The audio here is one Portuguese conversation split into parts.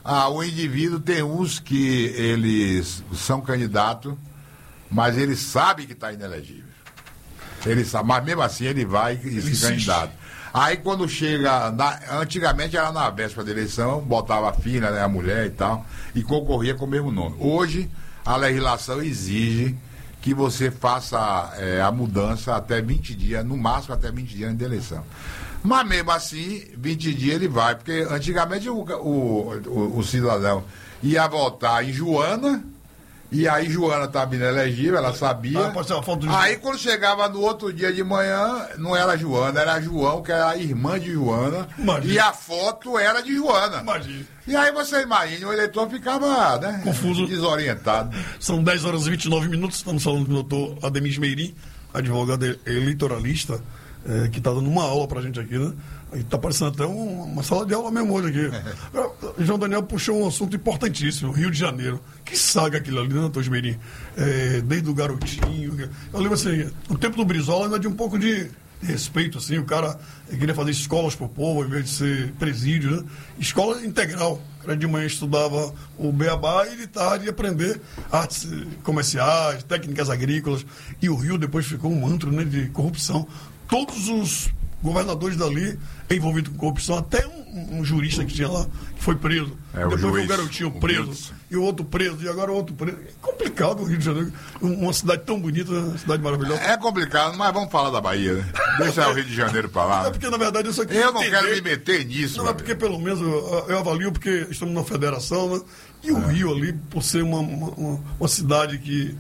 O indivíduo tem uns que eles são candidatos, mas ele sabe que está inelegível. Ele sabe, mas mesmo assim ele vai e se candidata. Aí quando chega, antigamente era na véspera da eleição, botava a filha, né, a mulher e tal, e concorria com o mesmo nome. Hoje a legislação exige que você faça a mudança até 20 dias, no máximo até 20 dias de eleição. Mas mesmo assim, 20 dias ele vai, porque antigamente o cidadão ia votar em Joana, e aí Joana estava inelegível, ela sabia. Aí quando chegava no outro dia de manhã, não era Joana, era João, que era a irmã de Joana. Imagina. E a foto era de Joana. Imagina. E aí você imagina, o eleitor ficava, né, confuso, desorientado. São 10 horas e 29 minutos, estamos falando com o doutor Ademir Meirim, advogado eleitoralista, que está dando uma aula pra gente aqui, né? Está parecendo até uma sala de aula mesmo hoje aqui. João Daniel puxou um assunto importantíssimo, Rio de Janeiro. Que saga aquilo ali, né, doutor Esmerim? Desde o garotinho. Eu lembro assim, no tempo do Brizola ainda de um pouco de respeito, assim, o cara queria fazer escolas pro povo, ao invés de ser presídio, né? Escola integral. O cara de manhã estudava o beabá e de tarde ia aprender artes comerciais, técnicas agrícolas. E o Rio depois ficou um antro, né, de corrupção. Todos os governadores dali envolvidos com corrupção, até um jurista que tinha lá, que foi preso. Depois veio o garotinho preso, e o outro preso, e agora o outro preso. É complicado o Rio de Janeiro, uma cidade tão bonita, uma cidade maravilhosa. É complicado, mas vamos falar da Bahia, né? Deixa o Rio de Janeiro pra lá. É porque, na verdade, eu só eu não quero me meter nisso. Não, é porque, pelo menos, eu avalio, porque estamos na federação, né? E o Rio ali, por ser uma cidade que...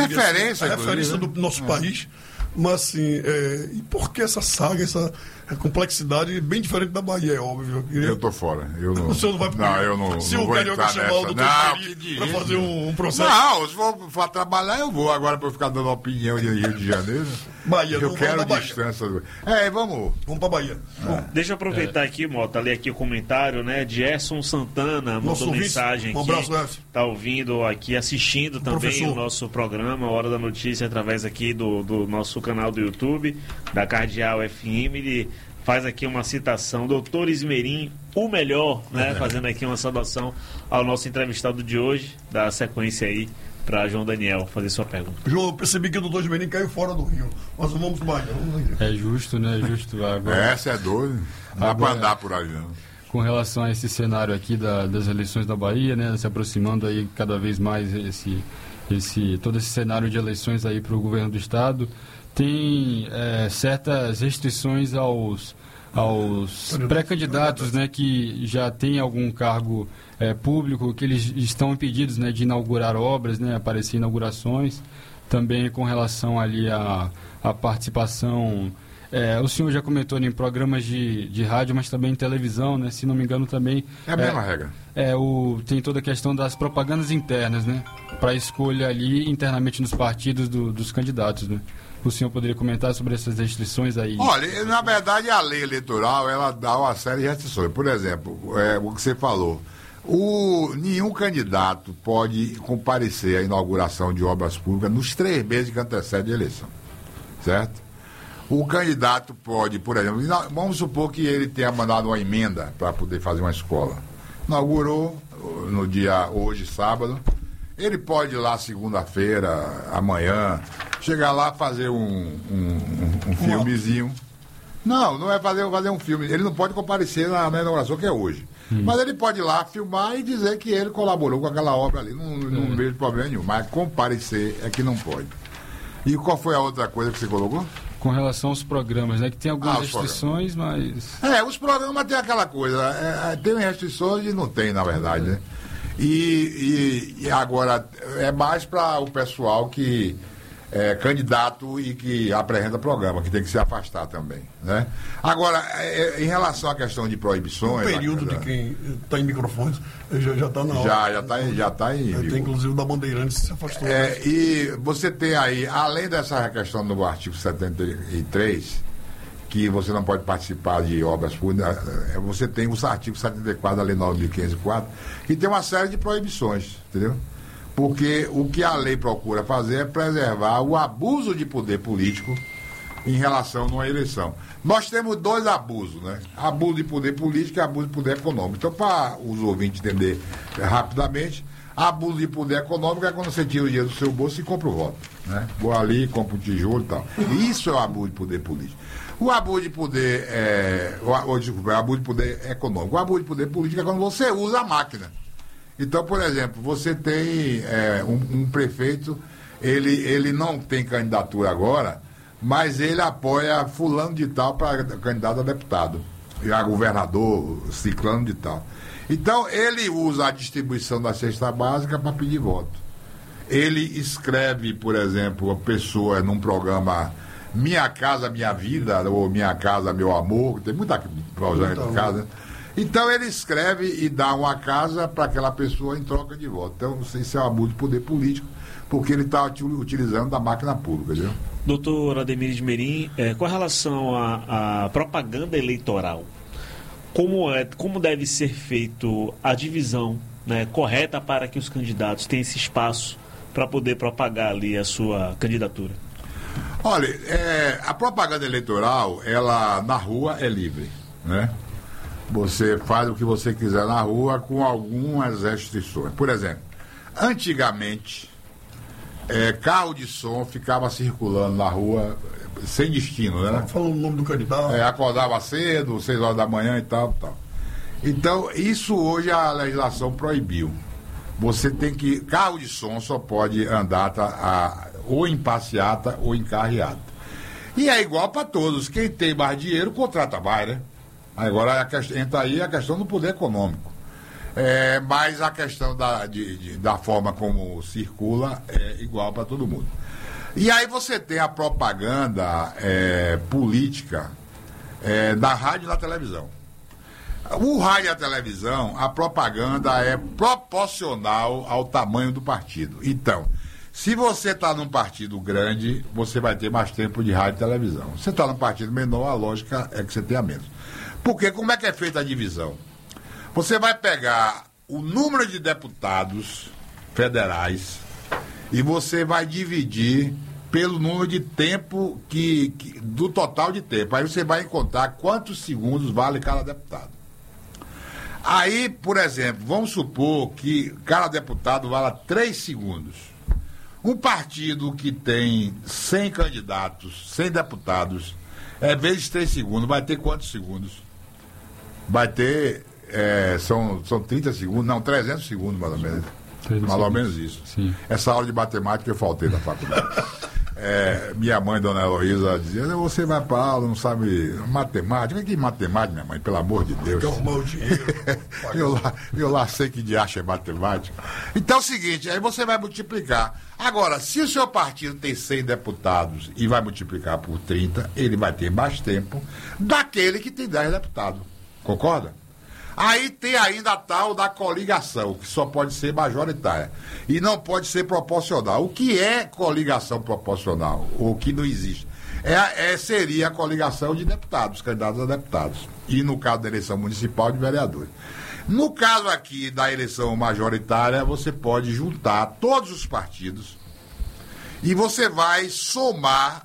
referência do nosso país. Mas assim, e por que essa saga, essa complexidade bem diferente da Bahia, é óbvio? Eu tô fora. O senhor não vai Não, eu não. Se não o Carioca chamar o doutor para fazer um processo. Não, se for trabalhar, eu vou. Agora, para eu ficar dando opinião de Rio de Janeiro. Bahia, eu quero distância. Vamos para Bahia. Deixa eu aproveitar aqui, Mota, ler aqui o comentário, né, de Gerson Santana, mandou mensagem aqui. Um abraço, Gerson. Tá ouvindo aqui, assistindo também o nosso programa, Hora da Notícia, através aqui do nosso canal do YouTube, da Cardeal FM. Ele faz aqui uma citação, doutor Esmerim, o melhor, né? Fazendo aqui uma saudação ao nosso entrevistado de hoje, da sequência aí para João Daniel fazer sua pergunta. João, eu percebi que o doutor Esmerim caiu fora do Rio, mas vamos mais. É justo, né? É justo. Agora, essa é doido, não dá para andar por aí, não. Com relação a esse cenário aqui das eleições da Bahia, né? Se aproximando aí cada vez mais todo esse cenário de eleições aí para o governo do estado, tem certas restrições aos pré-candidatos, né, que já têm algum cargo público, que eles estão impedidos, né, de inaugurar obras, né, aparecer inaugurações, também com relação ali à participação. O senhor já comentou em programas de rádio, mas também em televisão, né? Se não me engano também... É a mesma regra. Tem toda a questão das propagandas internas, né? Para escolha ali internamente nos partidos dos candidatos, né? O senhor poderia comentar sobre essas restrições aí? Olha, na verdade a lei eleitoral, ela dá uma série de restrições. Por exemplo, o que você falou, nenhum candidato pode comparecer à inauguração de obras públicas nos 3 meses que antecedem a eleição, certo? O candidato pode, por exemplo, vamos supor que ele tenha mandado uma emenda para poder fazer uma escola. Inaugurou no dia hoje, sábado. Ele pode ir lá segunda-feira, amanhã, chegar lá fazer um filmezinho. Não é fazer um filme. Ele não pode comparecer na inauguração, que é hoje. Mas ele pode ir lá filmar e dizer que ele colaborou com aquela obra ali. Não vejo problema nenhum. Mas comparecer é que não pode. E qual foi a outra coisa que você colocou? Com relação aos programas, né? Que tem algumas restrições, mas... os programas tem aquela coisa. Tem restrições e não tem, na verdade, né? E agora é mais para o pessoal que é candidato e que apresenta programa, que tem que se afastar também, né? Agora, em relação à questão de proibições... O período de quem está em microfones já está na hora. Já está em... Tem inclusive da Bandeirantes que se afastou. E você tem aí, além dessa questão do artigo 73... que você não pode participar de obras públicas, você tem os artigos 74 da Lei 9.504, que tem uma série de proibições, entendeu? Porque o que a lei procura fazer é preservar o abuso de poder político em relação a uma eleição. Nós temos 2 abusos, né? Abuso de poder político e abuso de poder econômico. Então, para os ouvintes entenderem rapidamente, abuso de poder econômico é quando você tira o dinheiro do seu bolso e compra o voto, né? Vou ali, compro um tijolo e tal. Isso é o abuso de poder político. O abuso de poder o abuso de poder econômico. O abuso de poder político é quando você usa a máquina. Então, por exemplo, você tem um prefeito, ele não tem candidatura agora, mas ele apoia fulano de tal para candidato a deputado, e a governador, ciclano de tal. Então, ele usa a distribuição da cesta básica para pedir voto. Ele escreve, por exemplo, a pessoa num programa Minha Casa Minha Vida, ou Minha Casa Meu Amor, tem muita projeto de casa. Então, ele escreve e dá uma casa para aquela pessoa em troca de voto. Então, não sei se é um abuso de poder político, porque ele está utilizando da máquina pública, entendeu? Doutor Ademir de Merim, com relação à propaganda eleitoral, como deve ser feito a divisão, né, correta para que os candidatos tenham esse espaço para poder propagar ali a sua candidatura? Olha, a propaganda eleitoral, ela na rua é livre, né? Você faz o que você quiser na rua com algumas restrições. Por exemplo, antigamente, carro de som ficava circulando na rua sem destino, né? Falando o nome do candidato. Acordava cedo, 6 horas da manhã e tal. Então, isso hoje a legislação proibiu. Você tem que... Carro de som só pode andar ou em passeata ou em carreata. E é igual para todos. Quem tem mais dinheiro, contrata mais, né? Agora entra aí a questão do poder econômico. Mas a questão da forma como circula é igual para todo mundo. E aí você tem a propaganda política da rádio e da televisão. O rádio e a televisão, a propaganda é proporcional ao tamanho do partido. Então, se você está num partido grande, você vai ter mais tempo de rádio e televisão. Se você está num partido menor, a lógica é que você tenha menos. Porque como é que é feita a divisão? Você vai pegar o número de deputados federais e você vai dividir pelo número de tempo do total de tempo. Aí você vai encontrar quantos segundos vale cada deputado. Aí, por exemplo, vamos supor que cada deputado vala 3 segundos. Um partido que tem 100 candidatos, 100 deputados, vezes 3 segundos, vai ter quantos segundos? Vai ter... são 30 segundos, não, 300 segundos mais ou menos. Mais ou menos isso. Sim. Essa aula de matemática eu faltei na faculdade. Minha mãe, dona Heloísa, dizia: você vai para aula, não sabe matemática. Que matemática, minha mãe, pelo amor de Deus. Arrumar o dinheiro. eu lá sei que de acha é matemática. Então é o seguinte, aí você vai multiplicar. Agora, se o seu partido tem 100 deputados e vai multiplicar por 30, ele vai ter mais tempo daquele que tem 10 deputados. Concorda? Aí tem ainda a tal da coligação, que só pode ser majoritária e não pode ser proporcional. O que é coligação proporcional? O que não existe? Seria a coligação de deputados, candidatos a deputados. E no caso da eleição municipal, de vereadores. No caso aqui da eleição majoritária, você pode juntar todos os partidos e você vai somar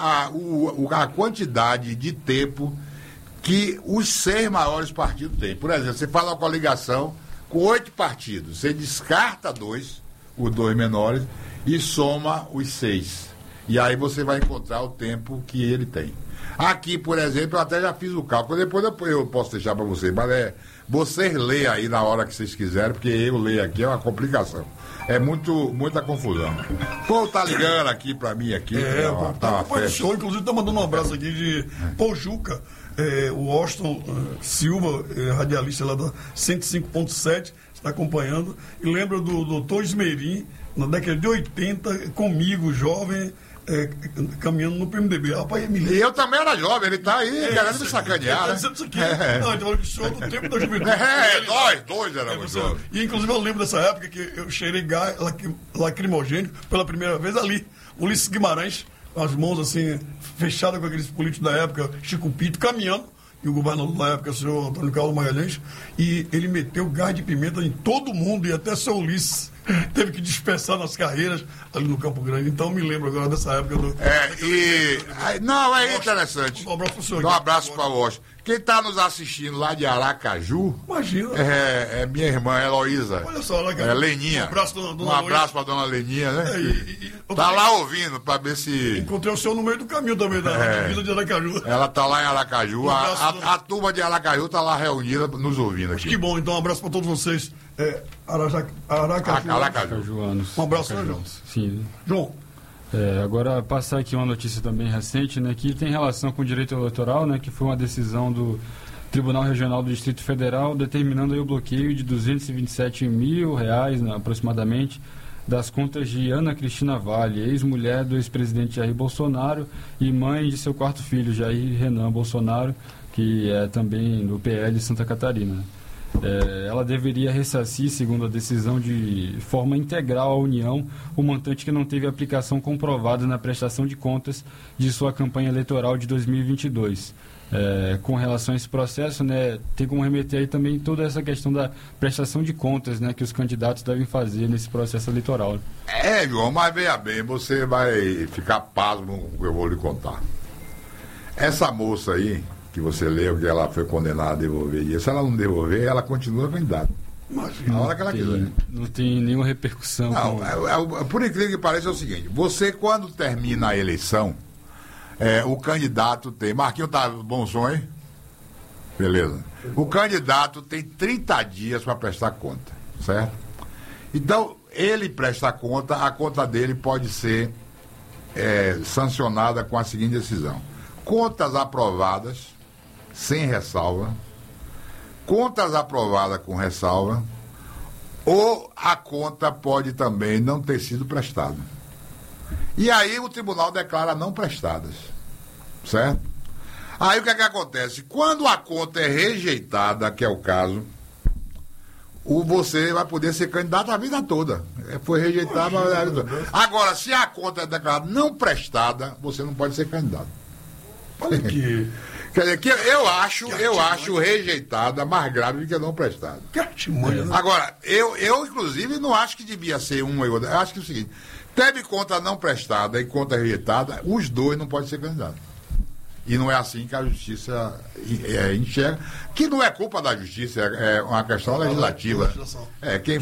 a quantidade de tempo que os 6 maiores partidos têm. Por exemplo, você faz uma coligação com 8 partidos, você descarta 2, os 2 menores, e soma os 6. E aí você vai encontrar o tempo que ele tem. Aqui, por exemplo, eu até já fiz o cálculo, depois eu posso deixar para vocês, mas vocês leem aí na hora que vocês quiserem, porque eu leio aqui, é uma complicação. É muita confusão. Pô, tá ligando aqui para mim aqui. Tá uma festa. Show, inclusive tá mandando um abraço aqui de Pojuca. O Austin Silva, radialista lá da 105.7, está acompanhando. E lembra do doutor Ismerim, na década de 80, comigo, jovem, caminhando no PMDB. Rapaz, e eu também era jovem, ele tá aí querendo me sacanear. Ele tá dizendo isso aqui. Não, então ele show do tempo da juventude. Nós dois éramos jovens. E inclusive eu lembro dessa época que eu cheirei gás lacrimogêneo pela primeira vez ali. Ulisses Guimarães, com as mãos assim, fechadas com aqueles políticos da época, Chico Pinto, caminhando, e o governador da época, o senhor Antônio Carlos Magalhães, e ele meteu gás de pimenta em todo mundo, e até seu Ulisses teve que dispersar nas carreiras ali no Campo Grande. Então me lembro agora dessa época do. Não, é interessante. Um abraço pro senhor. Um abraço para o Washington. Quem está nos assistindo lá de Aracaju. Imagina. É minha irmã Heloísa. Olha só, Aracaju. É Leninha. Um abraço, dona Um abraço para dona Leninha, né? Tá lá ouvindo para ver se. Encontrei o senhor no meio do caminho também, da vila de Aracaju. Ela tá lá em Aracaju. A turma de Aracaju tá lá reunida nos ouvindo aqui. Que bom, então um abraço para todos vocês. Aracajuanos. Um abraço, né, João? Sim. João. Agora, passar aqui uma notícia também recente, né, que tem relação com o direito eleitoral, né, que foi uma decisão do Tribunal Regional do Distrito Federal determinando aí o bloqueio de R$227 mil, né, aproximadamente, das contas de Ana Cristina Vale, ex-mulher do ex-presidente Jair Bolsonaro e mãe de seu quarto filho, Jair Renan Bolsonaro, que é também do PL de Santa Catarina. Ela deveria ressarcir, segundo a decisão, de forma integral à União, o montante que não teve aplicação comprovada na prestação de contas de sua campanha eleitoral de 2022. Com relação a esse processo, né, tem como remeter aí também toda essa questão da prestação de contas, né, que os candidatos devem fazer nesse processo eleitoral. João, mas veja bem, você vai ficar pasmo com o que eu vou lhe contar. Essa moça aí, que você leu que ela foi condenada a devolver, e se ela não devolver, ela continua candidata. Na hora que ela quiser. Não tem nenhuma repercussão. Por incrível que pareça, é o seguinte: você, quando termina a eleição, o candidato tem. Marquinhos tá bom som, hein? Beleza. O candidato tem 30 dias para prestar conta, certo? Então, ele presta conta, a conta dele pode ser sancionada com a seguinte decisão: contas aprovadas sem ressalva, contas aprovadas com ressalva, ou a conta pode também não ter sido prestada. E aí o tribunal declara não prestadas, certo? Aí o que é que acontece? Quando a conta é rejeitada, que é o caso, você vai poder ser candidato a vida toda. Foi rejeitada a vida toda. Agora, se a conta é declarada não prestada, você não pode ser candidato. Olha que... Quer dizer, que eu acho rejeitada mais grave do que não prestada. Agora, eu inclusive não acho que devia ser uma e outra. Eu acho que é o seguinte: teve conta não prestada e conta rejeitada, os dois não podem ser candidatos. E não é assim que a justiça enxerga, que não é culpa da justiça, é uma questão legislativa. Quem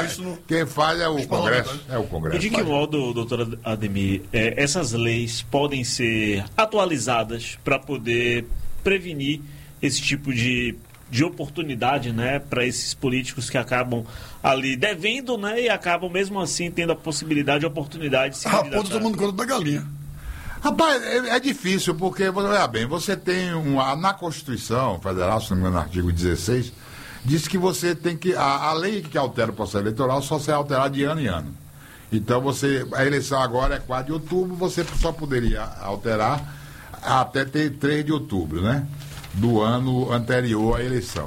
faz é o Congresso. E de que modo, doutor Ademir, essas leis podem ser atualizadas para poder prevenir esse tipo de oportunidade, né, para esses políticos que acabam ali devendo, né, e acabam mesmo assim tendo a possibilidade, a oportunidade de se candidatar? Raposa tomando conta da galinha. Rapaz, é difícil, porque, veja bem, você tem na Constituição Federal, se não me engano, no artigo 16, diz que você tem que, a lei que altera o processo eleitoral só será alterada de ano em ano. Então, a eleição agora é 4 de outubro, você só poderia alterar até 3 de outubro, né? Do ano anterior à eleição.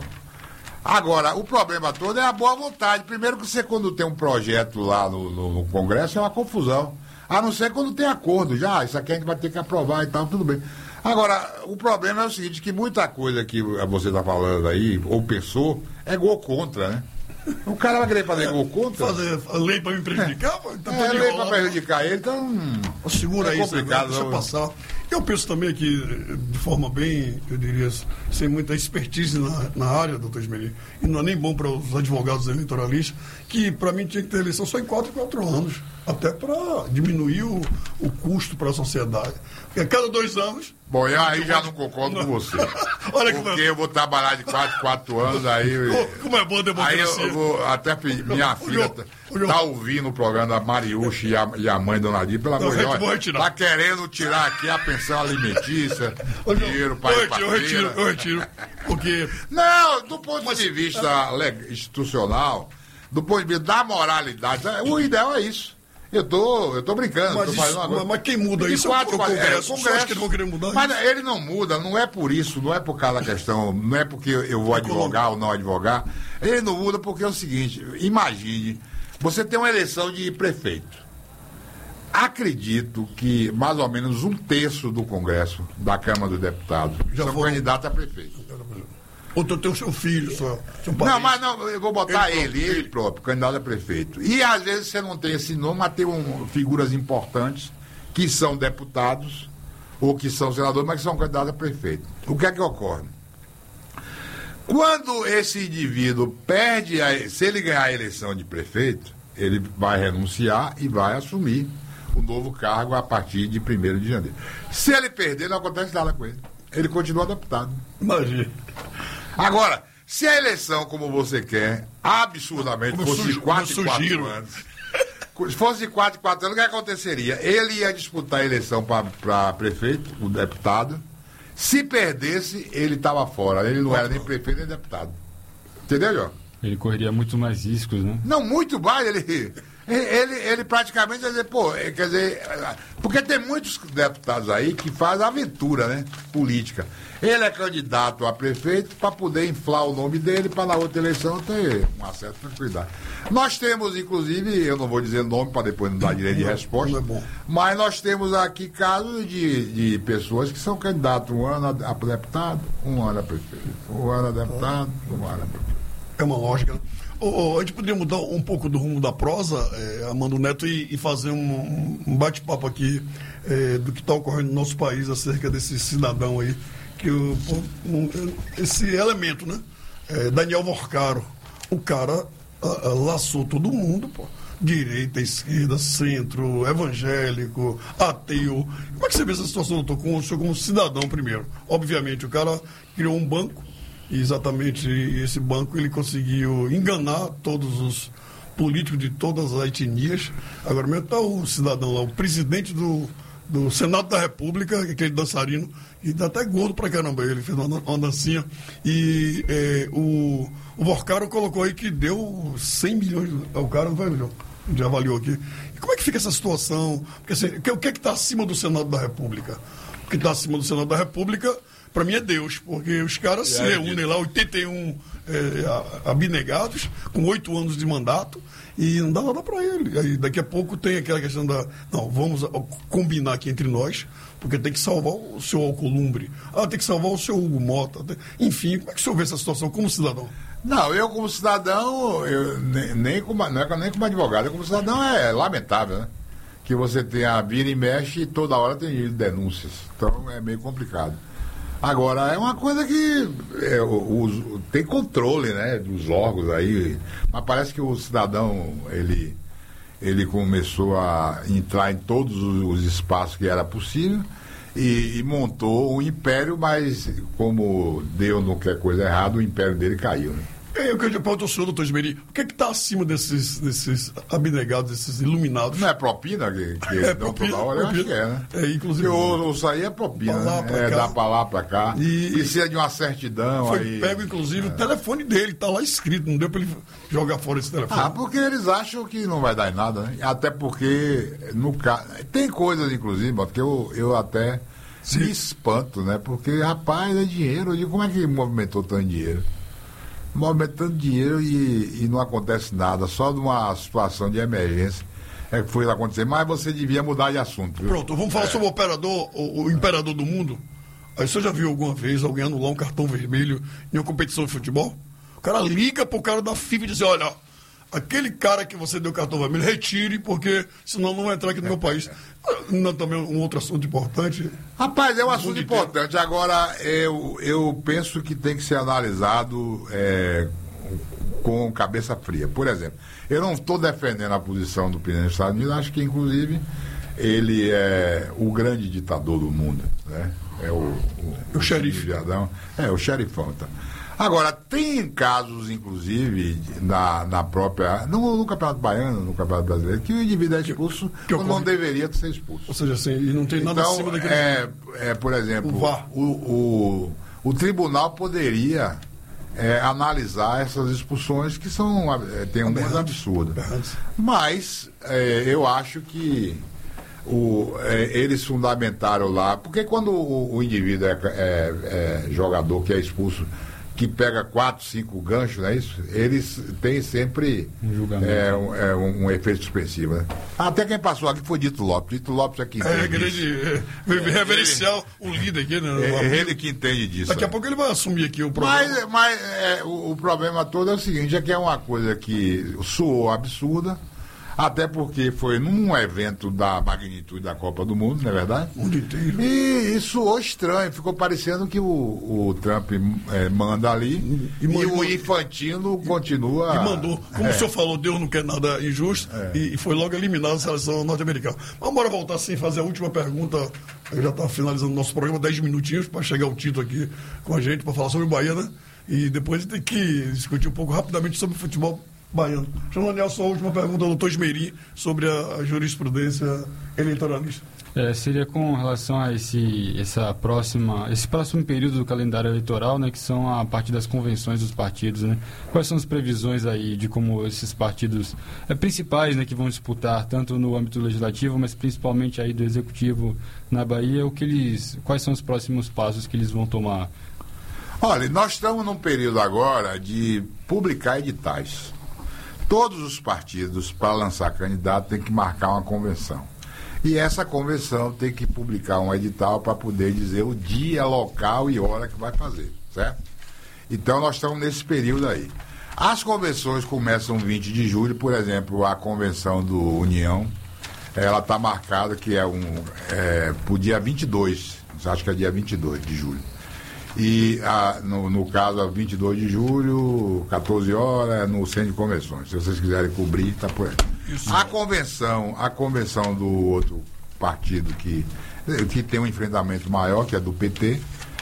Agora, o problema todo é a boa vontade. Primeiro que você, quando tem um projeto lá no Congresso, é uma confusão. A não ser quando tem acordo, já, isso aqui a gente vai ter que aprovar e tal, tudo bem. Agora, o problema é o seguinte, que muita coisa que você está falando aí, ou pensou, é gol contra, né? O cara vai querer fazer gol contra? Fazer lei para me prejudicar? Lei para prejudicar ele, então... Segura aí, complicado, deixa eu passar. Eu penso também que, de forma bem, eu diria, sem muita expertise na área, doutor Ismeri, e não é nem bom para os advogados eleitoralistas, que para mim tinha que ter eleição só em 4 anos, até para diminuir o custo para a sociedade. Porque a cada 2 anos... Bom, eu aí já não concordo com você. Olha porque eu vou trabalhar de 4 anos, aí... Como é boa a democracia. Aí eu vou até pedir, minha filha tá ouvindo o programa da Mariucci e a mãe Dona Di, pelo amor de Deus, tá querendo tirar aqui a pensão alimentícia, dinheiro para eu retiro. Porque... Não, do ponto de vista institucional, do ponto de vista da moralidade, o ideal é isso. Eu tô brincando. Mas quem muda isso é o Congresso. Os que vão querer mudar mas isso. Ele não muda, não é por isso, não é por causa da questão, não é porque eu vou advogar ou não advogar. Ele não muda porque é o seguinte: imagine, você tem uma eleição de prefeito. Acredito que mais ou menos 1/3 do Congresso, da Câmara dos Deputados, são candidatos a prefeito. Ou tu tem o seu filho, seu parente. Não, mas não, eu vou botar ele próprio, candidato a prefeito. E às vezes você não tem esse nome, mas tem figuras importantes que são deputados ou que são senadores, mas que são candidatos a prefeito. O que é que ocorre? Quando esse indivíduo perde, se ele ganhar a eleição de prefeito, ele vai renunciar e vai assumir o novo cargo a partir de 1º de janeiro. Se ele perder, não acontece nada com ele. Ele continua deputado. Imagina. Agora, se a eleição, como você quer, absurdamente fosse 4 em 4 anos, se fosse 4 em 4 anos, o que aconteceria? Ele ia disputar a eleição para prefeito, o deputado. Se perdesse, ele estava fora. Ele não era nem prefeito nem deputado. Entendeu, João? Ele correria muito mais riscos, né? Não, muito mais. Ele praticamente, quer dizer, porque tem muitos deputados aí que fazem aventura, né? Política. Ele é candidato a prefeito para poder inflar o nome dele para na outra eleição ter uma certa tranquilidade. Nós temos, inclusive, eu não vou dizer nome para depois não dar direito de resposta, mas nós temos aqui casos de pessoas que são candidatos um ano a deputado, um ano a prefeito, um ano a deputado, um ano a prefeito. É uma lógica. A gente poderia mudar um pouco do rumo da prosa, Armando Neto, e fazer um bate-papo aqui do que está ocorrendo no nosso país acerca desse cidadão aí, esse elemento, né? Daniel Vorcaro. O cara laçou todo mundo, pô. Direita, esquerda, centro, evangélico, ateu. Como é que você vê essa situação, doutor, com o senhor como cidadão primeiro? Obviamente, o cara criou um banco, e exatamente esse banco ele conseguiu enganar todos os políticos de todas as etnias. Agora mesmo está o cidadão lá, o presidente do Senado da República, aquele dançarino, e dá até gordo pra caramba, ele fez uma dancinha. E o Vorcaro colocou aí que deu 100 milhões ao cara, não vai, João? Já avaliou aqui. E como é que fica essa situação? Porque, assim, o que é que está acima do Senado da República? O que está acima do Senado da República, para mim, é Deus, porque os caras se reúnem lá, 81 abnegados, com 8 anos de mandato, e não dá nada para ele. Aí daqui a pouco tem aquela questão não, vamos combinar aqui entre nós, porque tem que salvar o seu Alcolumbre, tem que salvar o seu Hugo Mota, enfim, como é que o senhor vê essa situação como cidadão? Não, eu como cidadão, nem como advogado, eu como cidadão é lamentável, né? Que você tem a vira e mexe e toda hora tem denúncias, então é meio complicado. Agora, é uma coisa que tem controle, né, dos órgãos aí, mas parece que o cidadão, ele começou a entrar em todos os espaços que era possível e montou um império, mas como Deus não quer coisa errada, o império dele caiu, né? Eu queria perguntar ao senhor, doutor Esmeri, o que está acima desses abnegados, desses iluminados? Não é propina que dão toda hora? Eu acho que é, né? Inclusive. Isso aí é propina, né? Dá pra lá, pra cá. E se é de uma certidão foi aí... pego, inclusive, o telefone dele, tá lá escrito, não deu pra ele jogar fora esse telefone. Porque eles acham que não vai dar em nada, né? Até porque, no caso... Tem coisas, inclusive, que eu até me espanto, né? Porque, rapaz, é dinheiro. Eu digo, como é que movimentou tanto dinheiro? Movimentando dinheiro e não acontece nada, só numa situação de emergência é que foi acontecer, mas você devia mudar de assunto, viu? Pronto, vamos falar sobre o operador, o imperador do mundo. Aí você já viu alguma vez alguém anular um cartão vermelho em uma competição de futebol? O cara liga pro cara da FIFA e diz, olha, aquele cara que você deu cartão vermelho, retire, porque senão não vai entrar aqui no meu país. Não, também um outro assunto importante. Rapaz, é um assunto importante. Agora, eu penso que tem que ser analisado com cabeça fria. Por exemplo, eu não estou defendendo a posição do presidente dos Estados Unidos, acho que, inclusive, ele é o grande ditador do mundo, né? É o xerife. O xerifão, então. Agora, tem casos, inclusive, na própria... No Campeonato Baiano, no Campeonato Brasileiro, que o indivíduo é expulso quando não deveria ser expulso. Ou seja, assim, e não tem nada então, acima daquele... por exemplo, o tribunal poderia analisar essas expulsões que são... tem um coisa absurda. Mas eu acho que eles fundamentaram lá... Porque quando o indivíduo é jogador que é expulso... que pega 4, 5 ganchos, não é isso? Eles têm sempre um efeito suspensivo, né? Até quem passou aqui foi Dito Lopes. Dito Lopes é que entende reverencial o líder aqui, né? É ele que entende disso. Daqui a pouco ele vai assumir aqui o problema. Mas o problema todo é o seguinte, é que é uma coisa que soou absurda, até porque foi num evento da magnitude da Copa do Mundo, não é verdade? O mundo inteiro. E soou estranho, ficou parecendo que o Trump manda ali e o Infantino continua... E mandou. Como o senhor falou, Deus não quer nada injusto, e foi logo eliminado a seleção norte-americana. Vamos embora voltar sem fazer a última pergunta. Eu já está finalizando o nosso programa, 10 minutinhos para chegar o Tito aqui com a gente, para falar sobre o Bahia, né? E depois tem que discutir um pouco rapidamente sobre o futebol baiano. Chamando a sua última pergunta, doutor Ismeirim, sobre a jurisprudência eleitoralista. Seria com relação a esse próximo período do calendário eleitoral, né, que são a partir das convenções dos partidos, né? Quais são as previsões aí de como esses partidos principais, né, que vão disputar tanto no âmbito legislativo, mas principalmente aí do executivo na Bahia, quais são os próximos passos que eles vão tomar? Olha, nós estamos num período agora de publicar editais. Todos os partidos, para lançar candidato, têm que marcar uma convenção. E essa convenção tem que publicar um edital para poder dizer o dia, local e hora que vai fazer, certo? Então, nós estamos nesse período aí. As convenções começam 20 de julho, por exemplo, a convenção do União, ela está marcada que para o dia 22, acho que é dia 22 de julho. E, no caso, 22 de julho, 14 horas, no Centro de Convenções. Se vocês quiserem cobrir, está por aí. A convenção do outro partido que tem um enfrentamento maior, que é do PT,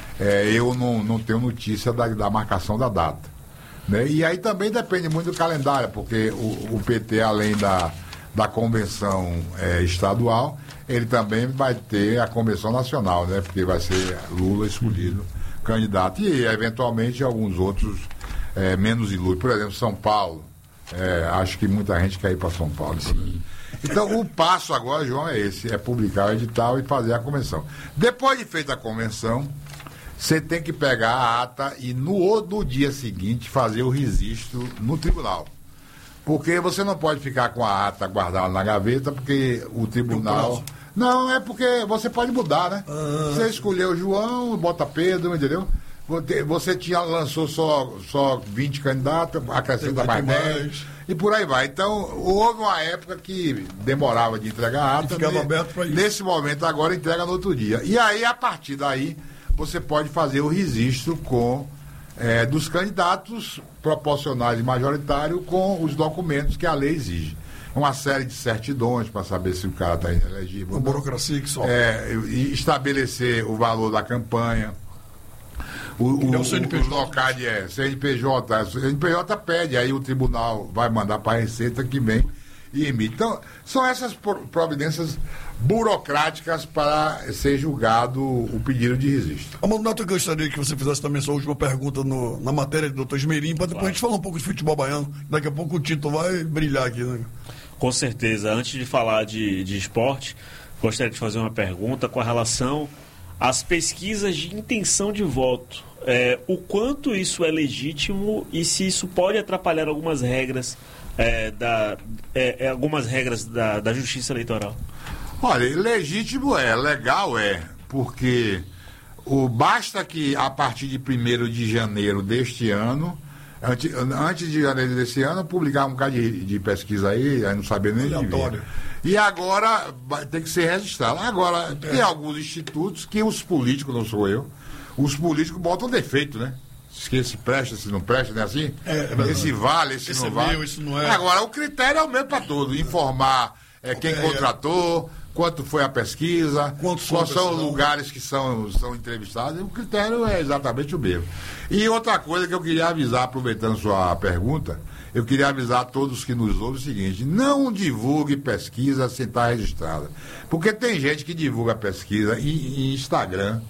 eu não tenho notícia da marcação da data. Né? E aí também depende muito do calendário, porque o PT, além da convenção estadual, ele também vai ter a convenção nacional, né? Porque vai ser Lula escolhido candidato, e eventualmente alguns outros menos ilustres. Por exemplo, São Paulo, acho que muita gente quer ir para São Paulo. Então o passo agora, João, é esse, publicar o edital e fazer a convenção. Depois de feita a convenção, você tem que pegar a ata e no dia seguinte fazer o registro no tribunal, porque você não pode ficar com a ata guardada na gaveta, porque o tribunal... Não, é porque você pode mudar, né? Você escolheu João, bota Pedro, entendeu? Você lançou só 20 candidatos, acrescenta mais 10, e por aí vai. Então, houve uma época que demorava de entregar a ata. Ficava aberto para isso. Nesse momento, agora entrega no outro dia. E aí, a partir daí, você pode fazer o registro dos candidatos proporcionais e majoritários com os documentos que a lei exige. Uma série de certidões para saber se o cara está inelegível. Uma burocracia que só. E estabelecer o valor da campanha. Os locais CNPJ. O CNPJ pede, aí o tribunal vai mandar para a Receita que vem e emite. Então, são essas providências burocráticas para ser julgado o pedido de registro. Amandato, eu gostaria que você fizesse também sua última pergunta na matéria do doutor Ismeirim, para depois a gente falar um pouco de futebol baiano. Daqui a pouco o Tito vai brilhar aqui, né? Com certeza. Antes de falar de esporte, gostaria de fazer uma pergunta com relação às pesquisas de intenção de voto. O quanto isso é legítimo e se isso pode atrapalhar algumas regras da Justiça Eleitoral. Olha, legítimo legal porque basta que a partir de 1º de janeiro deste ano, antes de janeiro desse ano, publicar um bocado de pesquisa aí não sabia nem de ver. E agora vai ter que ser registrado. Agora, tem alguns institutos que os políticos, não sou eu, os políticos botam defeito, né? Se presta, se não presta, não é assim? Esse vale, esse não vale. Isso não é. Agora, o critério é o mesmo para todos. Informar quem contratou, quanto foi a pesquisa, quais são os lugares que são entrevistados. O critério é exatamente o mesmo. E outra coisa que eu queria avisar, aproveitando sua pergunta, eu queria avisar a todos que nos ouvem o seguinte: não divulgue pesquisa sem estar registrada. Porque tem gente que divulga pesquisa em Instagram.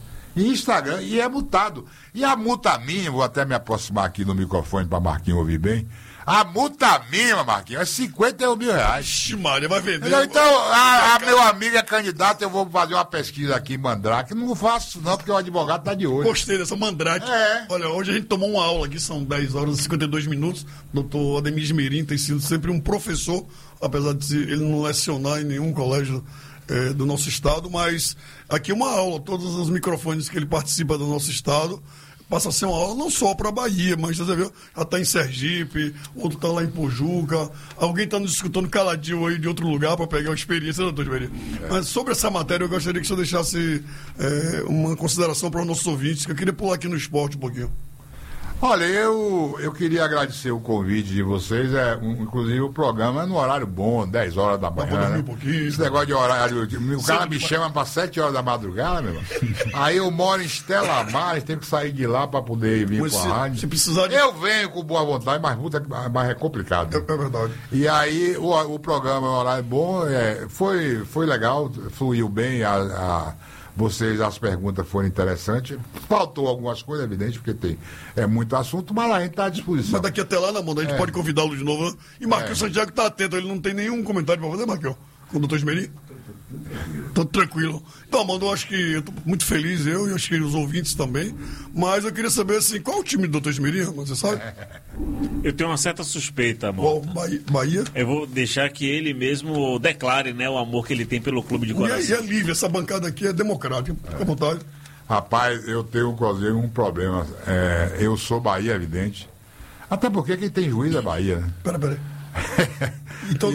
E é multado. E a multa mínima, vou até me aproximar aqui no microfone para Marquinhos ouvir bem, A multa mínima, Marquinhos, é 51 mil reais. Ixi, Maria, vai vender. Então, meu amigo é candidato, eu vou fazer uma pesquisa aqui em Mandrake. Não faço isso não, porque o advogado tá de olho. Gostei dessa Mandrake. Olha, hoje a gente tomou uma aula aqui, são 10 horas e 52 minutos. Doutor Ademir Esmerim tem sido sempre um professor, apesar de ele não lecionar em nenhum colégio do nosso estado, mas aqui uma aula, todos os microfones que ele participa do nosso estado, passa a ser uma aula não só para a Bahia, mas você viu, já está em Sergipe, outro está lá em Pojuca, alguém está nos escutando caladinho aí de outro lugar para pegar uma experiência, doutor Esmerim. Mas sobre essa matéria, eu gostaria que o senhor deixasse uma consideração para os nossos ouvintes, que eu queria pular aqui no esporte um pouquinho. Olha, eu queria agradecer o convite de vocês, inclusive o programa é no horário bom, 10 horas da manhã, né? Esse negócio de horário, o cara me chama para 7 horas da madrugada, meu irmão. Aí eu moro em Estela Maris, tenho que sair de lá para poder vir com a rádio. Se precisar de... Eu venho com boa vontade, mas é complicado. É verdade. E aí o programa é um horário bom, foi legal, fluiu bem, as perguntas foram interessantes. Faltou algumas coisas, evidente, porque é muito assunto, mas a gente está à disposição. Mas daqui até lá, Namanda, a gente pode convidá-lo de novo. Né? E Marquinhos Santiago está atento, ele não tem nenhum comentário para fazer, Marquinhos? Com o doutor Esmerim? Tô tranquilo. Então, Amanda, eu acho que eu tô muito feliz, eu e acho que os ouvintes também. Mas eu queria saber, assim, qual é o time do Dr. Esmerim, você sabe? Eu tenho uma certa suspeita, amor. Qual? Bahia? Eu vou deixar que ele mesmo declare, né, o amor que ele tem pelo clube de coração. E é livre, essa bancada aqui é democrática, fica à vontade. Rapaz, eu tenho, inclusive, um problema. Eu sou Bahia, evidente. Até porque quem tem juiz é Bahia, né? Peraí. Então,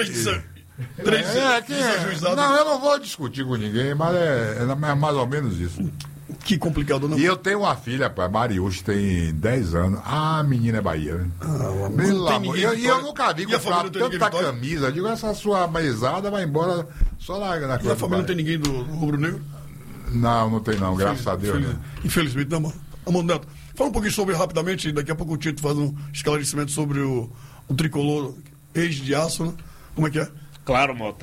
Não, eu não vou discutir com ninguém, mas é mais ou menos isso. Que complicado, não? E eu tenho uma filha, rapaz, Mariúcha, tem 10 anos. A menina é Bahia, né? Pelo amor. E eu nunca vi comprar tanta camisa. Eu digo, essa sua mesada vai embora só na E a família não tem ninguém do Rubro Negro? Não tem não, graças a Deus. Né? Infelizmente, não, Amor Neto. Fala um pouquinho sobre, rapidamente, daqui a pouco o Tito faz um esclarecimento sobre o tricolor ex de aço, né? Como é que é? Claro, Mota.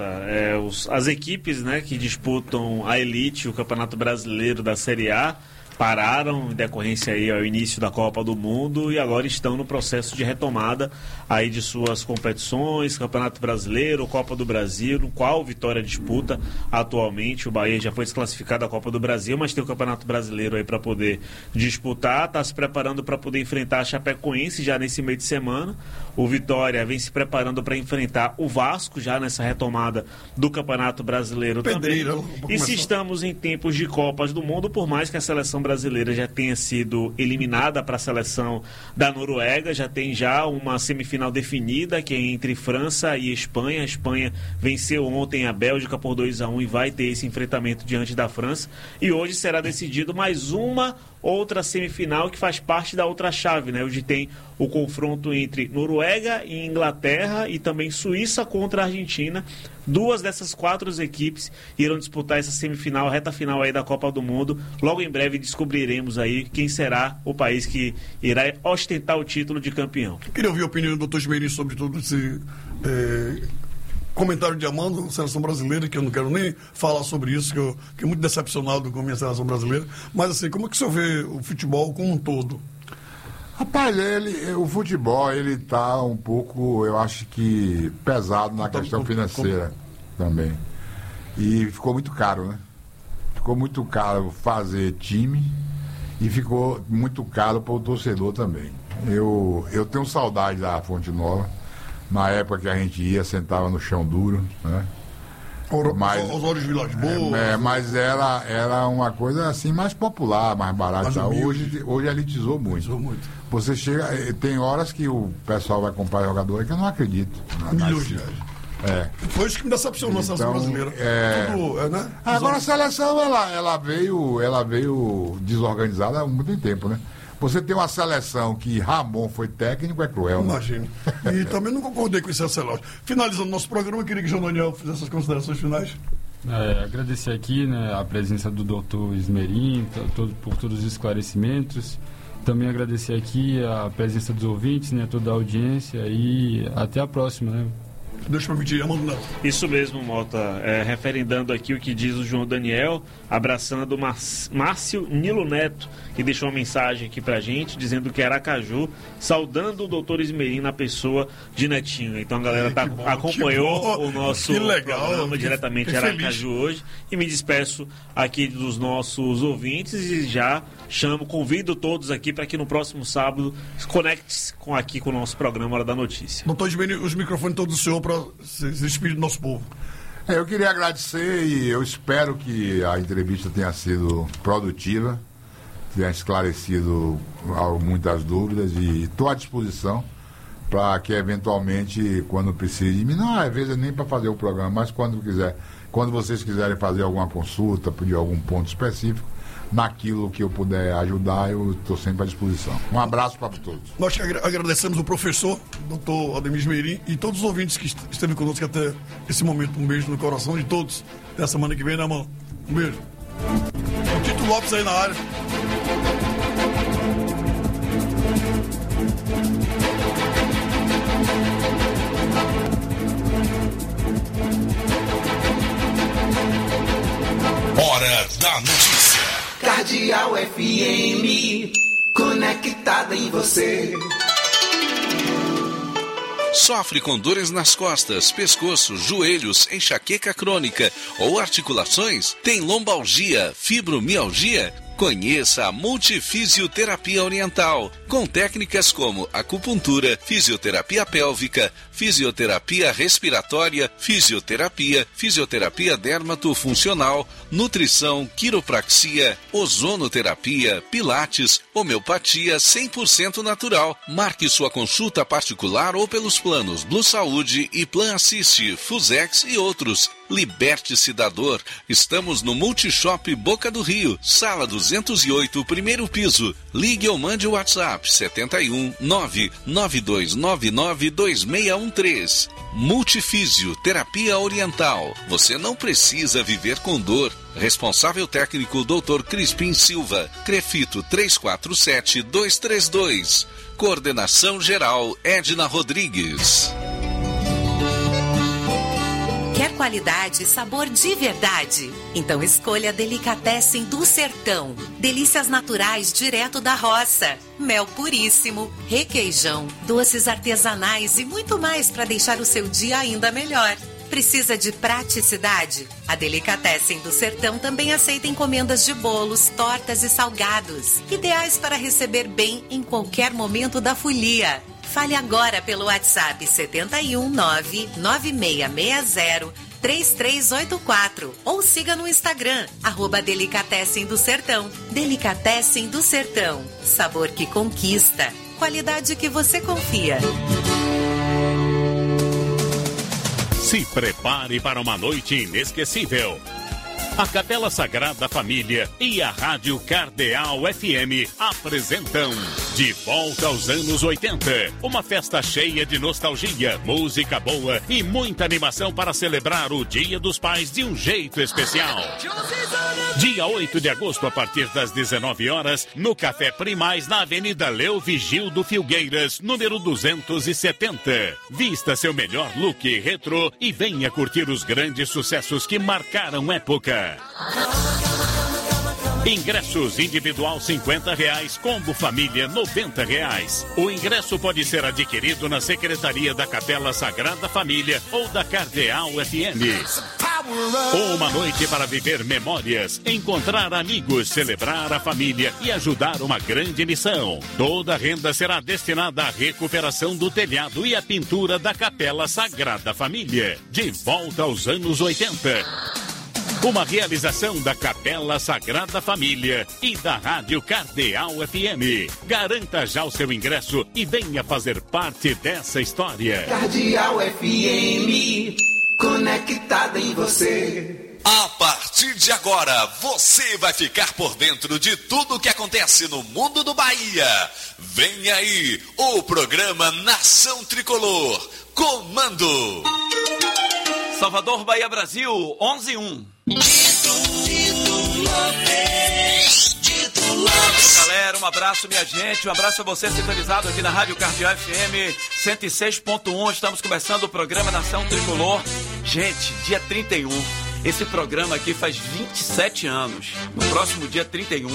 As equipes, né, que disputam a elite, o Campeonato Brasileiro da Série A, pararam em decorrência aí ao início da Copa do Mundo e agora estão no processo de retomada aí de suas competições, Campeonato Brasileiro, Copa do Brasil, no qual Vitória disputa atualmente. O Bahia já foi desclassificado da Copa do Brasil, mas tem o Campeonato Brasileiro aí para poder disputar, está se preparando para poder enfrentar a Chapecoense já nesse meio de semana. O Vitória vem se preparando para enfrentar o Vasco já nessa retomada do Campeonato Brasileiro também. E se estamos em tempos de Copas do Mundo, por mais que a seleção brasileira já tenha sido eliminada para a seleção da Noruega, já tem uma semifinal definida, que é entre França e Espanha. A Espanha venceu ontem a Bélgica por 2-1 e vai ter esse enfrentamento diante da França. E hoje será decidido mais uma outra semifinal que faz parte da outra chave, né? Hoje tem o confronto entre Noruega e Inglaterra e também Suíça contra a Argentina. 2 dessas 4 equipes irão disputar essa semifinal, reta final aí da Copa do Mundo. Logo em breve descobriremos aí quem será o país que irá ostentar o título de campeão. Eu queria ouvir a opinião do Dr. Esmerim sobre todo esse comentário de Amando, seleção brasileira, que eu não quero nem falar sobre isso, que eu fiquei muito decepcionado com a minha seleção brasileira. Mas assim, como é que o senhor vê o futebol como um todo? Rapaz, o futebol, ele tá um pouco, eu acho que pesado na questão financeira também. E ficou muito caro, né? Ficou muito caro fazer time e ficou muito caro para o torcedor também. Eu tenho saudade da Fonte Nova, na época que a gente ia, sentava no chão duro, né? Osório de Vilas Boas. Mas era uma coisa assim mais popular, mais barata. Hoje elitizou muito. Você chega, tem horas que o pessoal vai comprar jogador que eu não acredito. Milhões de reais. Foi isso que me decepcionou a seleção brasileira. Né? Agora a seleção ela veio desorganizada há muito tempo, né? Você tem uma seleção que Ramon foi técnico, é cruel. Imagino. E também não concordei com esse Celso. Finalizando nosso programa, eu queria que o João Daniel fizesse as considerações finais. Agradecer aqui, né, a presença do doutor Esmerim, por todos os esclarecimentos. Também agradecer aqui a presença dos ouvintes, né, toda a audiência e até a próxima, né? Deus permitir, Amando Neto. Isso mesmo, Mota. Referendando aqui o que diz o João Daniel, abraçando Márcio Nilo Neto, que deixou uma mensagem aqui pra gente, dizendo que Aracaju, saudando o doutor Ismerim na pessoa de Netinho. Então a galera acompanhou o nosso programa diretamente de Aracaju hoje. E me despeço aqui dos nossos ouvintes e já convido todos aqui para que no próximo sábado se conecte aqui com o nosso programa Hora da Notícia. Doutor Ismerim, os microfones todos do senhor para se despedir do nosso povo. Eu queria agradecer e eu espero que a entrevista tenha sido produtiva, tenha esclarecido muitas dúvidas e estou à disposição para que eventualmente, quando precise, não às vezes nem para fazer o programa, mas quando vocês quiserem fazer alguma consulta, pedir algum ponto específico, naquilo que eu puder ajudar, eu estou sempre à disposição. Um abraço para todos. Nós agradecemos o professor, doutor Ademir Ismerim, e todos os ouvintes que esteve conosco até esse momento. Um beijo no coração de todos. Até semana que vem, né, mano? Um beijo. O Tito Lopes aí na área. Hora da Notícia. Cardeal FM, conectada em você. Sofre com dores nas costas, pescoço, joelhos, enxaqueca crônica ou articulações? Tem lombalgia, fibromialgia? Conheça a Multifisioterapia Oriental, com técnicas como acupuntura, fisioterapia pélvica, fisioterapia respiratória, fisioterapia dermatofuncional, nutrição, quiropraxia, ozonoterapia, pilates, homeopatia 100% natural. Marque sua consulta particular ou pelos planos Blue Saúde e Plan Assist, Fusex e outros. Liberte-se da dor. Estamos no Multishop Boca do Rio, sala 208, primeiro piso. Ligue ou mande o WhatsApp 71 99299 2613. Multifísio Terapia Oriental. Você não precisa viver com dor. Responsável técnico Dr. Crispim Silva. Crefito 347232. Coordenação geral Edna Rodrigues. Quer qualidade e sabor de verdade? Então escolha a Delicatessen do Sertão. Delícias naturais direto da roça. Mel puríssimo, requeijão, doces artesanais e muito mais para deixar o seu dia ainda melhor. Precisa de praticidade? A Delicatessen do Sertão também aceita encomendas de bolos, tortas e salgados, ideais para receber bem em qualquer momento da folia. Fale agora pelo WhatsApp 71 99660 3384 ou siga no Instagram, @Delicatessen do Sertão. Delicatessen do Sertão. Sabor que conquista. Qualidade que você confia. Se prepare para uma noite inesquecível. A Capela Sagrada Família e a Rádio Cardeal FM apresentam De Volta aos Anos 80. Uma festa cheia de nostalgia, música boa e muita animação para celebrar o Dia dos Pais de um jeito especial. Dia 8 de agosto, a partir das 19 horas, no Café Primaz, na Avenida Leo Vigildo Filgueiras, número 270. Vista seu melhor look retrô e venha curtir os grandes sucessos que marcaram época. Ingressos individual R$50, combo família R$90. O ingresso pode ser adquirido na Secretaria da Capela Sagrada Família ou da Cardeal FM. Uma noite para viver memórias, encontrar amigos, celebrar a família e ajudar uma grande missão. Toda a renda será destinada à recuperação do telhado e à pintura da Capela Sagrada Família. De volta aos anos 80. Uma realização da Capela Sagrada Família e da Rádio Cardeal FM. Garanta já o seu ingresso e venha fazer parte dessa história. Cardeal FM, conectada em você. A partir de agora, você vai ficar por dentro de tudo o que acontece no mundo do Bahia. Vem aí o programa Nação Tricolor. Comando. Salvador, Bahia, Brasil, 11-1. Galera, um abraço, minha gente. Um abraço a você sintonizado aqui na Rádio Cardeal FM 106.1. Estamos começando o programa Nação Tricolor. Gente, dia 31. Esse programa aqui faz 27 anos. No próximo dia 31,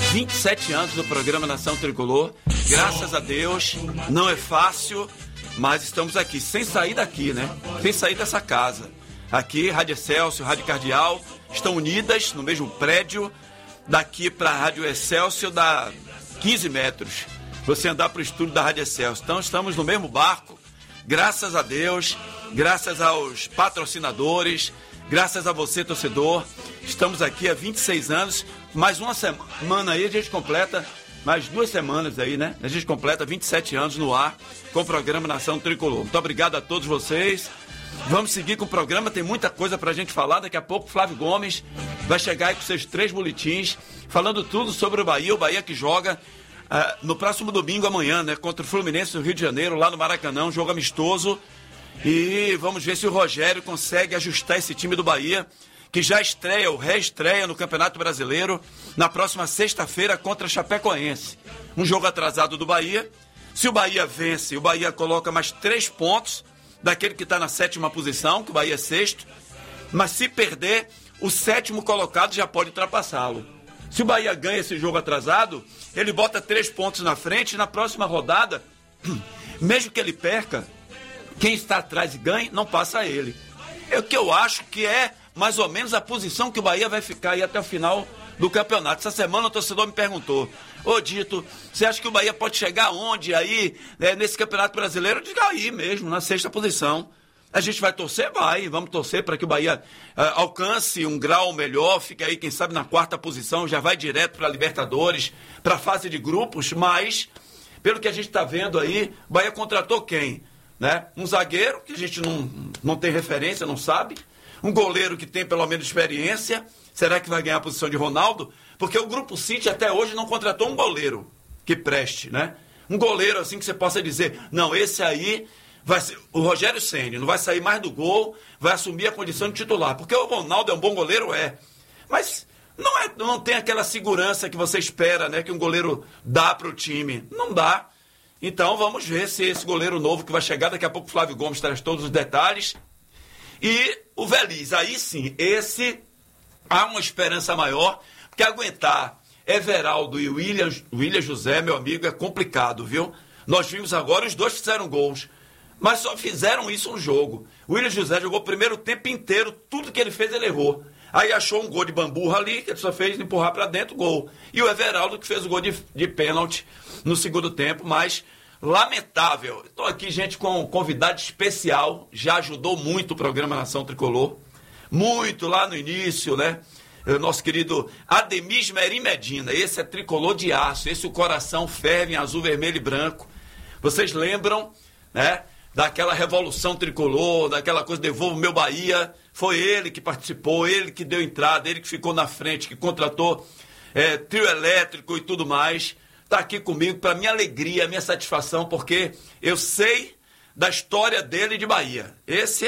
27 anos do programa Nação Tricolor. Graças a Deus, não é fácil, mas estamos aqui, sem sair daqui, né? Sem sair dessa casa. Aqui, Rádio Excelsior, Rádio Cardeal, estão unidas no mesmo prédio. Daqui para a Rádio Excelsior dá 15 metros. Você andar para o estúdio da Rádio Excelsior. Então, estamos no mesmo barco. Graças a Deus, graças aos patrocinadores, graças a você, torcedor. Estamos aqui há 26 anos. Mais uma semana aí, a gente completa. Mais 2 semanas aí, né? A gente completa 27 anos no ar com o programa Nação Tricolor. Muito obrigado a todos vocês. Vamos seguir com o programa, tem muita coisa pra gente falar. Daqui a pouco o Flávio Gomes vai chegar aí com seus 3 boletins, falando tudo sobre o Bahia que joga no próximo domingo amanhã, né? Contra o Fluminense do Rio de Janeiro, lá no Maracanã, um jogo amistoso. E vamos ver se o Rogério consegue ajustar esse time do Bahia, que já estreia ou reestreia no Campeonato Brasileiro na próxima sexta-feira contra a Chapecoense. Um jogo atrasado do Bahia. Se o Bahia vence, o Bahia coloca mais 3 pontos daquele que está na 7ª posição, que o Bahia é 6º. Mas se perder, o 7º colocado já pode ultrapassá-lo. Se o Bahia ganha esse jogo atrasado, ele bota 3 pontos na frente. Na próxima rodada, mesmo que ele perca, quem está atrás e ganhe, não passa a ele. É o que eu acho que é mais ou menos a posição que o Bahia vai ficar aí até o final do campeonato. Essa semana o torcedor me perguntou: ô Dito, você acha que o Bahia pode chegar onde aí, né, nesse Campeonato Brasileiro? Eu digo aí mesmo, na 6ª posição. A gente vai torcer? Vai, vamos torcer para que o Bahia alcance um grau melhor, fique aí, quem sabe, na 4ª posição, já vai direto para a Libertadores, para a fase de grupos, mas, pelo que a gente está vendo aí, o Bahia contratou quem? Né? Um zagueiro, que a gente não tem referência, não sabe. Um goleiro que tem pelo menos experiência. Será que vai ganhar a posição de Ronaldo? Porque o Grupo City até hoje não contratou um goleiro que preste, né? Um goleiro assim que você possa dizer, não, esse aí vai ser o Rogério Ceni, não vai sair mais do gol, vai assumir a condição de titular. Porque o Ronaldo é um bom goleiro, mas não tem aquela segurança que você espera, né? Que um goleiro dá para o time. Não dá. Então vamos ver se esse goleiro novo que vai chegar, daqui a pouco o Flávio Gomes traz todos os detalhes. E o Veliz, aí sim, esse há uma esperança maior, porque aguentar Everaldo e William José, meu amigo, é complicado, viu? Nós vimos agora, os dois fizeram gols, mas só fizeram isso no jogo. O William José jogou o primeiro tempo inteiro, tudo que ele fez ele errou. Aí achou um gol de bamburra ali, que ele só fez empurrar para dentro, gol. E o Everaldo que fez o gol de pênalti no segundo tempo, mas lamentável. Estou aqui, gente, com um convidado especial, já ajudou muito o programa Nação Tricolor, muito lá no início, né? Nosso querido Ademir Esmerim Medina, esse é tricolor de aço, esse o coração ferve em azul, vermelho e branco. Vocês lembram, né? Daquela revolução tricolor, daquela coisa, devolva o meu Bahia, foi ele que participou, ele que deu entrada, ele que ficou na frente, que contratou trio elétrico e tudo mais. Está aqui comigo, para minha alegria, minha satisfação, porque eu sei da história dele de Bahia. Esse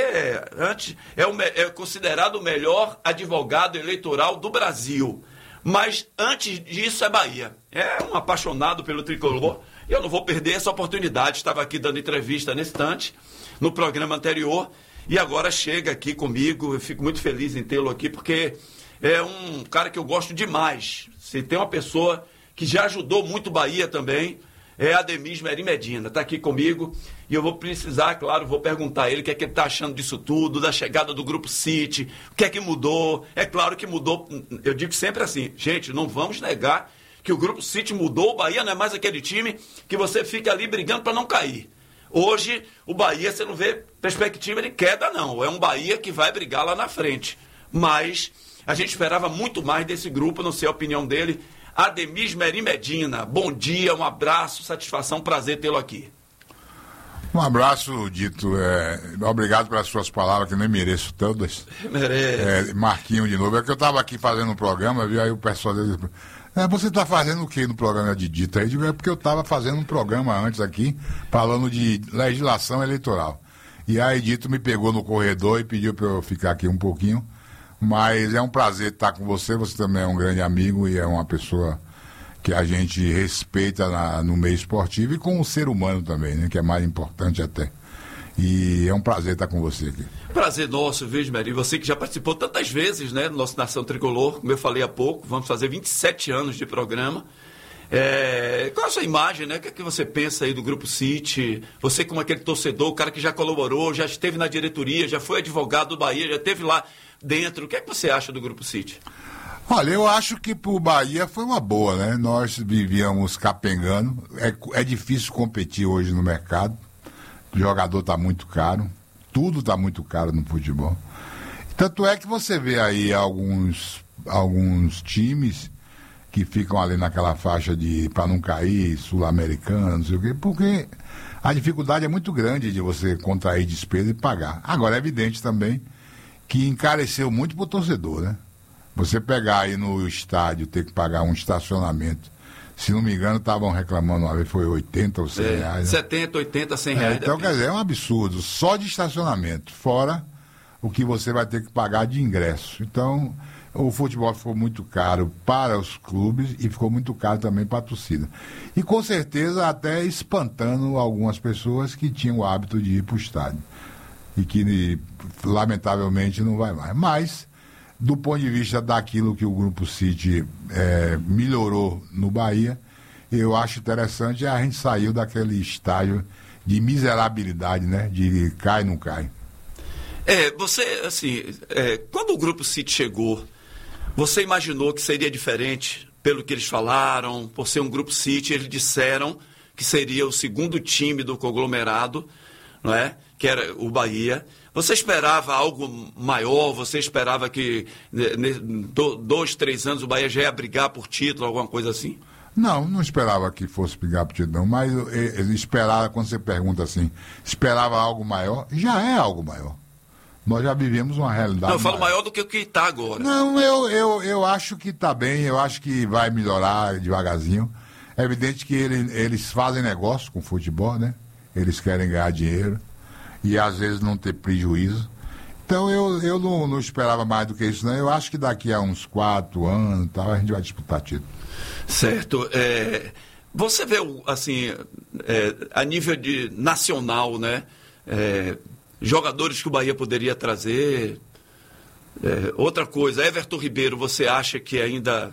é considerado o melhor advogado eleitoral do Brasil. Mas antes disso é Bahia. É um apaixonado pelo tricolor. E eu não vou perder essa oportunidade. Estava aqui dando entrevista nesse instante, no programa anterior, e agora chega aqui comigo. Eu fico muito feliz em tê-lo aqui, porque é um cara que eu gosto demais. Se tem uma pessoa que já ajudou muito o Bahia também, é Ademir Esmerim Medina. Está aqui comigo e eu vou precisar, claro, vou perguntar a ele o que é que ele está achando disso tudo, da chegada do Grupo City, o que é que mudou. É claro que mudou, eu digo sempre assim, gente, não vamos negar que o Grupo City mudou, o Bahia não é mais aquele time que você fica ali brigando para não cair. Hoje, o Bahia, você não vê perspectiva de queda, não. É um Bahia que vai brigar lá na frente. Mas a gente esperava muito mais desse grupo, não sei a opinião dele. Ademir Esmerim Medina, bom dia, um abraço, satisfação, prazer tê-lo aqui. Um abraço, Dito. Obrigado pelas suas palavras, que nem mereço todas. Merece. Marquinho de novo. É que eu estava aqui fazendo um programa, viu? Aí o pessoal dele... você está fazendo o que no programa de Dito? Aí eu digo, é porque eu estava fazendo um programa antes aqui, falando de legislação eleitoral. E aí Dito me pegou no corredor e pediu para eu ficar aqui um pouquinho. Mas é um prazer estar com você também é um grande amigo e é uma pessoa que a gente respeita no meio esportivo e com o ser humano também, né? Que é mais importante até. E é um prazer estar com você aqui. Prazer nosso, viu, Esmeri? Você que já participou tantas vezes, né, do nosso Nação Tricolor, como eu falei há pouco, vamos fazer 27 anos de programa. Qual é a sua imagem, né? O que é que você pensa aí do Grupo City? Você como aquele torcedor, o cara que já colaborou, já esteve na diretoria, já foi advogado do Bahia, já esteve lá dentro. O que é que você acha do Grupo City? Olha, eu acho que pro Bahia foi uma boa, né? Nós vivíamos capengando. É difícil competir hoje no mercado. O jogador está muito caro. Tudo está muito caro no futebol. Tanto é que você vê aí alguns times que ficam ali naquela faixa para não cair, sul-americano, não sei o quê, porque a dificuldade é muito grande de você contrair despesa e pagar. Agora, é evidente também que encareceu muito pro torcedor, né? Você pegar aí no estádio, ter que pagar um estacionamento, se não me engano, estavam reclamando uma vez, foi 80 ou 100 reais. Né? 70, 80, 100 reais. Então, quer dizer, é um absurdo, só de estacionamento, fora o que você vai ter que pagar de ingresso. Então, o futebol ficou muito caro para os clubes e ficou muito caro também para a torcida. E com certeza até espantando algumas pessoas que tinham o hábito de ir para o estádio. E que, lamentavelmente, não vai mais. Mas, do ponto de vista daquilo que o Grupo City melhorou no Bahia, eu acho interessante, a gente saiu daquele estágio de miserabilidade, né? De cai, não cai. Você, assim, quando o Grupo City chegou, você imaginou que seria diferente pelo que eles falaram, por ser um Grupo City, eles disseram que seria o segundo time do conglomerado, não é? Que era o Bahia. Você esperava algo maior? Você esperava que 2, 3 anos o Bahia já ia brigar por título, alguma coisa assim? Não esperava que fosse brigar por título, não. Mas ele esperava, quando você pergunta assim, esperava algo maior? Já é algo maior. Nós já vivemos uma realidade. Não, eu falo maior do que o que está agora. Não, eu acho que está bem, eu acho que vai melhorar devagarzinho. É evidente que eles fazem negócio com futebol, né? Eles querem ganhar dinheiro e às vezes não ter prejuízo. Então eu não esperava mais do que isso, não. Eu acho que daqui a uns 4 anos tal, a gente vai disputar título. Certo. Você vê, assim, a nível nacional, né? Jogadores que o Bahia poderia trazer. Outra coisa, Everton Ribeiro, você acha que ainda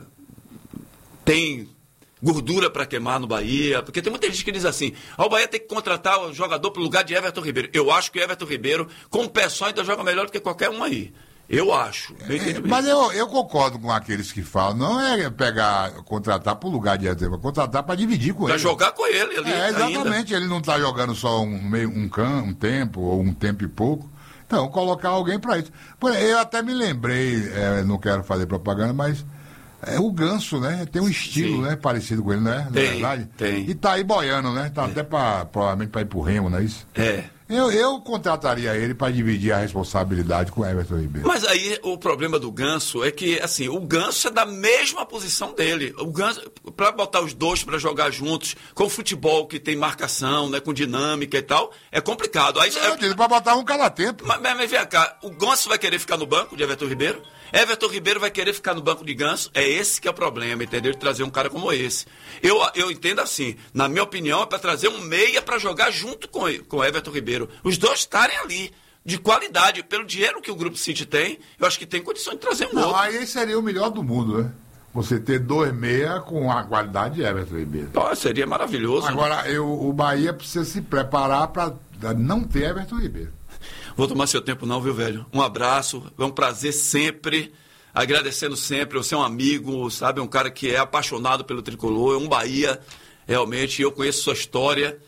tem gordura para queimar no Bahia? Porque tem muita gente que diz assim, o Bahia tem que contratar o jogador para o lugar de Everton Ribeiro. Eu acho que Everton Ribeiro, com o pé só, ainda joga melhor do que qualquer um aí. Eu acho. Mas eu concordo com aqueles que falam, não é contratar para o lugar de reserva, contratar para dividir com ele. Para jogar com ele ali. Exatamente, ainda. Ele não está jogando só um tempo, ou um tempo e pouco. Então, colocar alguém para isso. Eu até me lembrei, não quero fazer propaganda, mas o Ganso, né? Tem um estilo, né, parecido com ele, né? Tem, na verdade. Tem. E tá aí boiando, né? Tá até provavelmente para ir pro Remo, não é isso? Eu contrataria ele para dividir a responsabilidade com o Everton Ribeiro. Mas aí o problema do Ganso é que, assim, o Ganso é da mesma posição dele. O Ganso, para botar os dois para jogar juntos, com futebol que tem marcação, né, com dinâmica e tal, é complicado. Aí, para botar um cada tempo. Mas vem cá, o Ganso vai querer ficar no banco de Everton Ribeiro? Everton Ribeiro vai querer ficar no banco de Ganso? É esse que é o problema, entendeu? De trazer um cara como esse. Eu entendo assim, na minha opinião, é para trazer um meia para jogar junto com Everton Ribeiro. Os dois estarem ali, de qualidade. Pelo dinheiro que o Grupo City tem, eu acho que tem condição de trazer um outro. Aí seria o melhor do mundo, né? Você ter 2 meia com a qualidade de Everton Ribeiro. Seria maravilhoso. Agora, o Bahia precisa se preparar para não ter Everton Ribeiro. Vou tomar seu tempo não, viu, velho? Um abraço, é um prazer sempre, agradecendo sempre, você é um amigo, sabe, um cara que é apaixonado pelo tricolor, é um Bahia, realmente, eu conheço sua história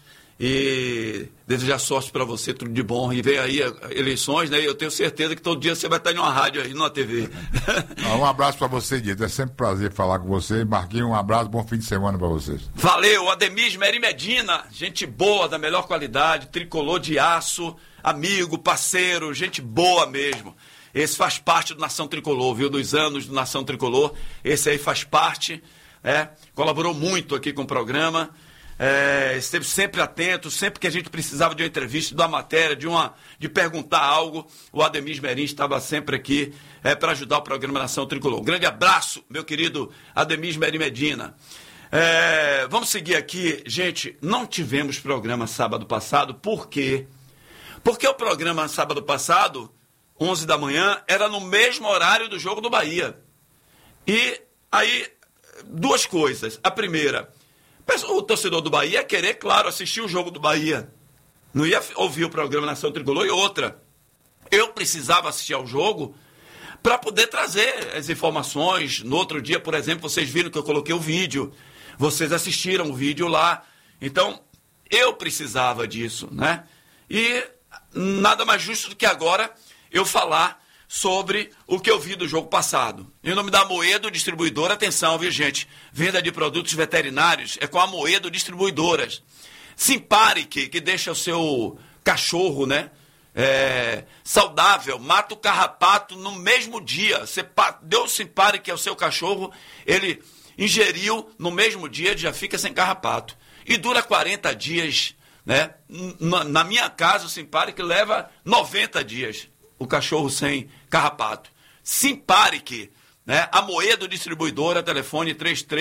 e desejar sorte para você, tudo de bom. E vem aí eleições, né? E eu tenho certeza que todo dia você vai estar em uma rádio aí, numa TV. Um abraço para você, Dito, é sempre um prazer falar com você. Marquinhos, um abraço, bom fim de semana para vocês. Valeu, Ademir Esmeri Medina, gente boa, da melhor qualidade, tricolor de aço, amigo, parceiro, gente boa mesmo. Esse faz parte do Nação Tricolor, viu? Dos anos do Nação Tricolor, esse aí faz parte, colaborou muito aqui com o programa, esteve sempre atento, sempre que a gente precisava de uma entrevista, de uma matéria, de perguntar algo, o Ademir Esmeri estava sempre aqui para ajudar o programa Nação Tricolor. Um grande abraço, meu querido Ademir Esmeri Medina. Vamos seguir aqui. Gente, não tivemos programa sábado passado. Por quê? Porque o programa sábado passado, 11 da manhã, era no mesmo horário do jogo do Bahia. E aí, duas coisas. A primeira, o torcedor do Bahia ia querer, claro, assistir o jogo do Bahia. Não ia ouvir o programa Nação Tricolor. E outra, eu precisava assistir ao jogo para poder trazer as informações. No outro dia, por exemplo, vocês viram que eu coloquei o vídeo. Vocês assistiram o vídeo lá. Então, eu precisava disso, né? E nada mais justo do que agora eu falar sobre o que eu vi do jogo passado. Em nome da Amoedo Distribuidora, atenção, viu, gente? Venda de produtos veterinários é com a Amoedo Distribuidoras. Simparic, que deixa o seu cachorro, né? Saudável, mata o carrapato no mesmo dia. Você deu o Simparic ao seu cachorro, ele ingeriu no mesmo dia, já fica sem carrapato. E dura 40 dias, né? Na minha casa, o Simparic leva 90 dias, o cachorro sem carrapato. Simparic, né? Amoedo Distribuidora, telefone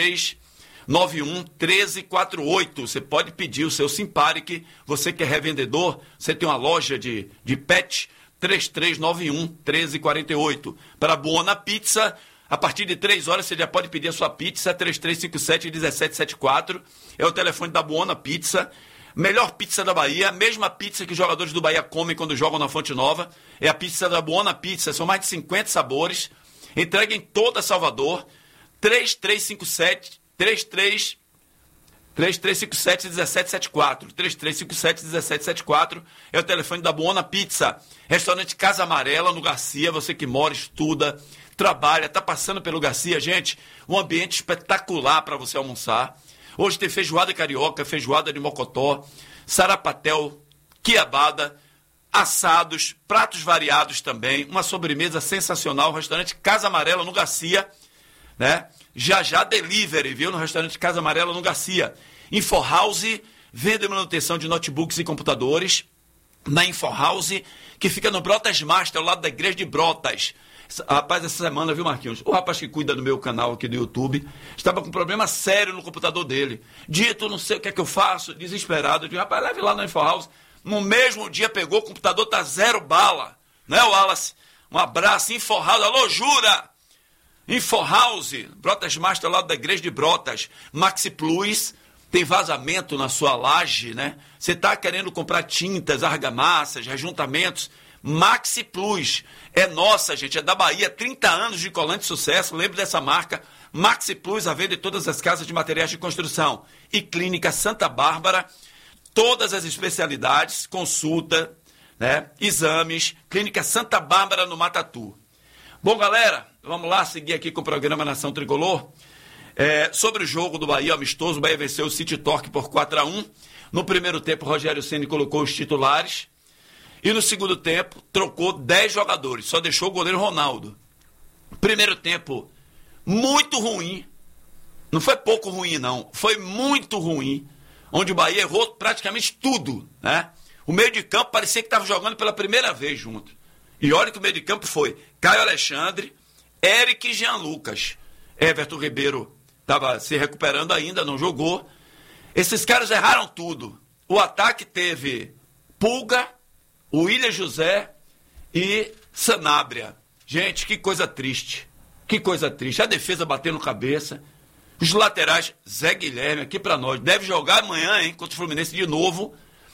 3391-1348. Você pode pedir o seu Simparic. Você que é revendedor, você tem uma loja de pet, 3391-1348. Para Buona Pizza, a partir de 3 horas você já pode pedir a sua pizza, 3357-1774. É o telefone da Buona Pizza. Melhor pizza da Bahia, a mesma pizza que os jogadores do Bahia comem quando jogam na Fonte Nova. É a pizza da Buona Pizza, são mais de 50 sabores. Entrega em toda Salvador. 3357-1774. 3357-1774 é o telefone da Buona Pizza. Restaurante Casa Amarela, no Garcia. Você que mora, estuda, trabalha, está passando pelo Garcia, gente. Um ambiente espetacular para você almoçar. Hoje tem feijoada carioca, feijoada de mocotó, sarapatel, quiabada, assados, pratos variados também. Uma sobremesa sensacional. Restaurante Casa Amarela, no Garcia, né? Já delivery, viu? No restaurante Casa Amarela, no Garcia. InfoHouse, venda e manutenção de notebooks e computadores. Na InfoHouse, que fica no Brotas Master, ao lado da igreja de Brotas. Rapaz, essa semana, viu, Marquinhos? O rapaz que cuida do meu canal aqui do YouTube estava com um problema sério no computador dele. Dito, não sei o que é que eu faço, desesperado. Eu digo, rapaz, leve lá na InfoHouse. No mesmo dia pegou, o computador tá 0 bala. Né, Wallace? Um abraço, InfoHouse. Alô, Jura! InfoHouse, Brotas Master, ao lado da igreja de Brotas. Maxi Plus, tem vazamento na sua laje, né? Você tá querendo comprar tintas, argamassas, rejuntamentos. Maxi Plus, é nossa, gente, é da Bahia, 30 anos de colante sucesso, lembre dessa marca. Maxi Plus, a venda em todas as casas de materiais de construção. E Clínica Santa Bárbara, todas as especialidades, consulta, né, exames. Clínica Santa Bárbara, no Matatu. Bom, galera, vamos lá seguir aqui com o programa Nação Tricolor. Sobre o jogo do Bahia amistoso, o Bahia venceu o City Torque por 4-1. No primeiro tempo, o Rogério Ceni colocou os titulares. E no segundo tempo, trocou 10 jogadores. Só deixou o goleiro Ronaldo. Primeiro tempo, muito ruim. Não foi pouco ruim, não. Foi muito ruim. Onde o Bahia errou praticamente tudo, né? O meio de campo parecia que estava jogando pela primeira vez junto. E olha que o meio de campo foi Caio Alexandre, Eric e Jean Lucas. Everton Ribeiro estava se recuperando ainda, não jogou. Esses caras erraram tudo. O ataque teve Pulga, o William José e Sanabria. Gente, que coisa triste. Que coisa triste. A defesa batendo cabeça. Os laterais, Zé Guilherme, aqui pra nós. Deve jogar amanhã, hein, contra o Fluminense de novo.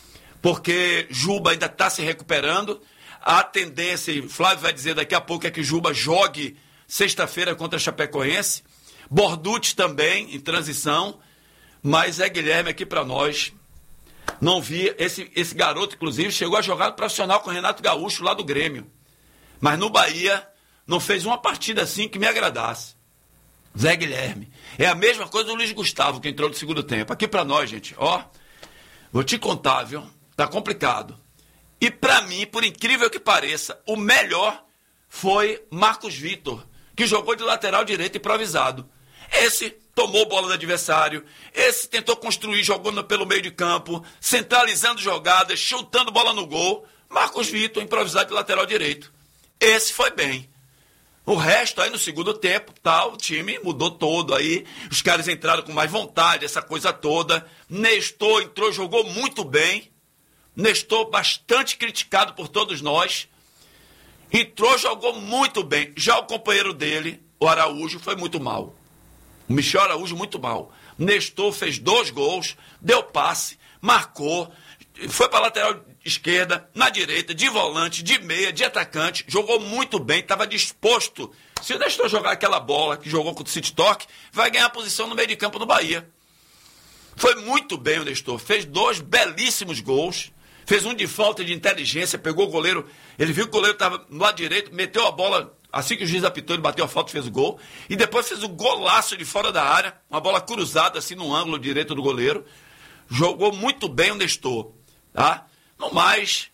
Porque Juba ainda está se recuperando. A tendência, e Flávio vai dizer daqui a pouco, é que Juba jogue sexta-feira contra a Chapecoense. Borducci também, em transição. Mas Zé Guilherme aqui pra nós. Não vi, esse garoto, inclusive, chegou a jogar no profissional com o Renato Gaúcho, lá do Grêmio. Mas no Bahia, não fez uma partida assim que me agradasse. Zé Guilherme. É a mesma coisa do Luiz Gustavo, que entrou no segundo tempo. Aqui pra nós, gente, ó, vou te contar, viu? Tá complicado. E pra mim, por incrível que pareça, o melhor foi Marcos Vitor, que jogou de lateral direito improvisado. Esse tomou bola do adversário, esse tentou construir jogando pelo meio de campo, centralizando jogadas, chutando bola no gol. Marcos Vitor, improvisado de lateral direito. Esse foi bem. O resto, aí no segundo tempo, o time mudou todo aí. Os caras entraram com mais vontade, essa coisa toda. Nestor entrou, jogou muito bem. Nestor bastante criticado por todos nós. Entrou, jogou muito bem. Já o companheiro dele, o Araújo, foi muito mal. O Michel Araújo, muito mal. Nestor fez 2 gols, deu passe, marcou, foi para a lateral esquerda, na direita, de volante, de meia, de atacante, jogou muito bem, estava disposto. Se o Nestor jogar aquela bola que jogou contra o City Torque, vai ganhar posição no meio de campo do Bahia. Foi muito bem o Nestor, fez 2 belíssimos gols, fez um de falta de inteligência, pegou o goleiro, ele viu que o goleiro estava no lado direito, meteu a bola, assim que o juiz apitou, ele bateu a falta e fez o gol, e depois fez o golaço de fora da área, uma bola cruzada assim no ângulo direito do goleiro. Jogou muito bem o Nestor, tá? No mais,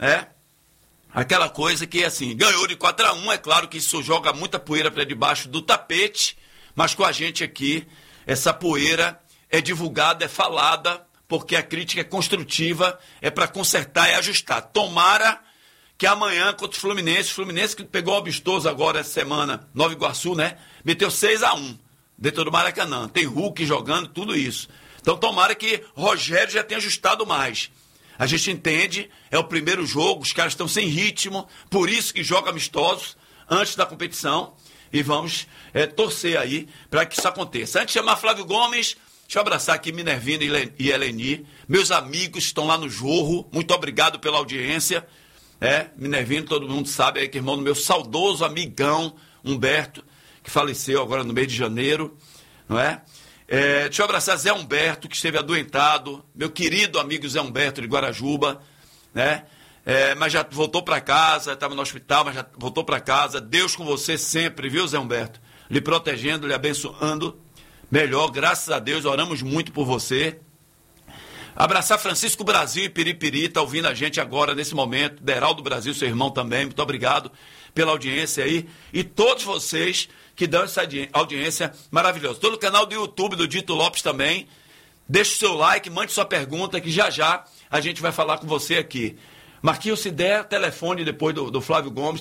aquela coisa que, assim, ganhou de 4-1, é claro que isso joga muita poeira para debaixo do tapete, mas com a gente aqui, essa poeira é divulgada, é falada, porque a crítica é construtiva, é para consertar e ajustar. Tomara que amanhã contra o Fluminense que pegou o Vistoso agora essa semana, Nova Iguaçu, né? Meteu 6-1 dentro do Maracanã. Tem Hulk jogando, tudo isso. Então tomara que Rogério já tenha ajustado mais. A gente entende, é o primeiro jogo, os caras estão sem ritmo, por isso que joga amistosos antes da competição. E vamos torcer aí para que isso aconteça. Antes de chamar Flávio Gomes, deixa eu abraçar aqui Minervino e Eleni. Meus amigos estão lá no Jorro, muito obrigado pela audiência. Minervino, todo mundo sabe, que é irmão do meu saudoso amigão Humberto, que faleceu agora no mês de janeiro, não é? Deixa eu abraçar Zé Humberto, que esteve adoentado, meu querido amigo Zé Humberto de Guarajuba, né? Mas já voltou para casa, estava no hospital, mas já voltou para casa. Deus com você sempre, viu, Zé Humberto? Lhe protegendo, lhe abençoando. Melhor, graças a Deus, oramos muito por você. Abraçar Francisco Brasil e Piripiri, está ouvindo a gente agora, nesse momento. Deraldo Brasil, seu irmão também, muito obrigado pela audiência aí. E todos vocês que dão essa audiência maravilhosa. Estou no canal do YouTube do Dito Lopes também. Deixe o seu like, mande sua pergunta, que já a gente vai falar com você aqui. Marquinhos, se der, telefone depois do Flávio Gomes,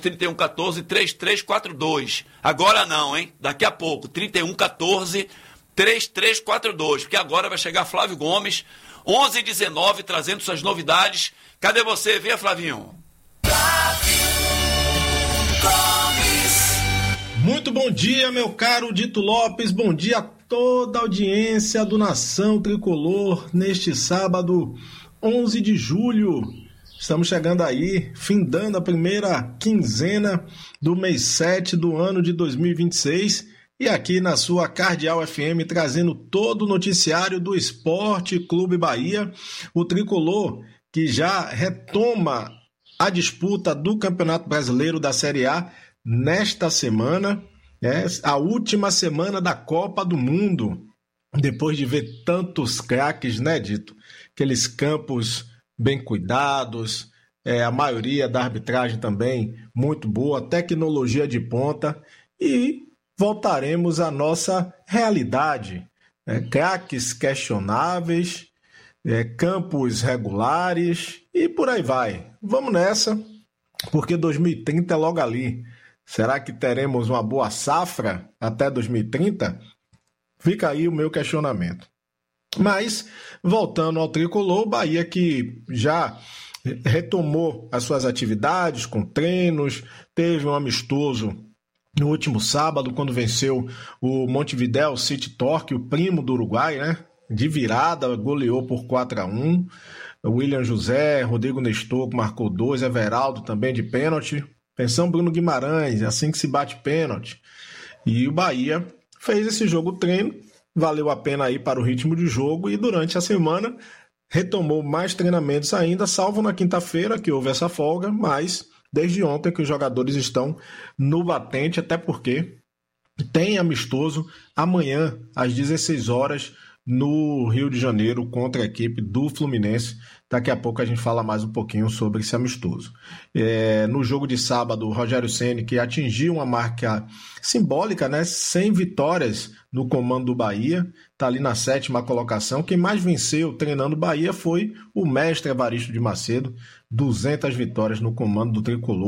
3114-3342. Agora não, hein? Daqui a pouco, 3114-3342, porque agora vai chegar Flávio Gomes, 11h19, trazendo suas novidades. Cadê você? Venha, Flavinho. Muito bom dia, meu caro Dito Lopes. Bom dia a toda a audiência do Nação Tricolor neste sábado, 11 de julho. Estamos chegando aí, findando a primeira quinzena do mês 7 do ano de 2026. E aqui na sua Cardeal FM, trazendo todo o noticiário do Esporte Clube Bahia, o Tricolor que já retoma a disputa do Campeonato Brasileiro da Série A nesta semana, a última semana da Copa do Mundo, depois de ver tantos craques, né, Dito? Aqueles campos bem cuidados, a maioria da arbitragem também muito boa, tecnologia de ponta, e voltaremos à nossa realidade. Craques questionáveis, campos regulares e por aí vai. Vamos nessa, porque 2030 é logo ali. Será que teremos uma boa safra até 2030? Fica aí o meu questionamento. Mas, voltando ao Tricolor, o Bahia que já retomou as suas atividades com treinos, teve um amistoso no último sábado, quando venceu o Montevidéu City Torque, o primo do Uruguai, né? De virada, goleou por 4-1. William José, Rodrigo Nestor marcou 2, Everaldo também de pênalti. Pensão Bruno Guimarães, assim que se bate pênalti. E o Bahia fez esse jogo treino, valeu a pena aí para o ritmo de jogo, e durante a semana retomou mais treinamentos ainda, salvo na quinta-feira, que houve essa folga, mas desde ontem que os jogadores estão no batente, até porque tem amistoso amanhã, às 16 horas, no Rio de Janeiro, contra a equipe do Fluminense. Daqui a pouco a gente fala mais um pouquinho sobre esse amistoso. No jogo de sábado, o Rogério Ceni, que atingiu uma marca simbólica, né? 100 vitórias no comando do Bahia, está ali na 7ª colocação. Quem mais venceu treinando o Bahia foi o mestre Evaristo de Macedo, 200 vitórias no comando do Tricolor.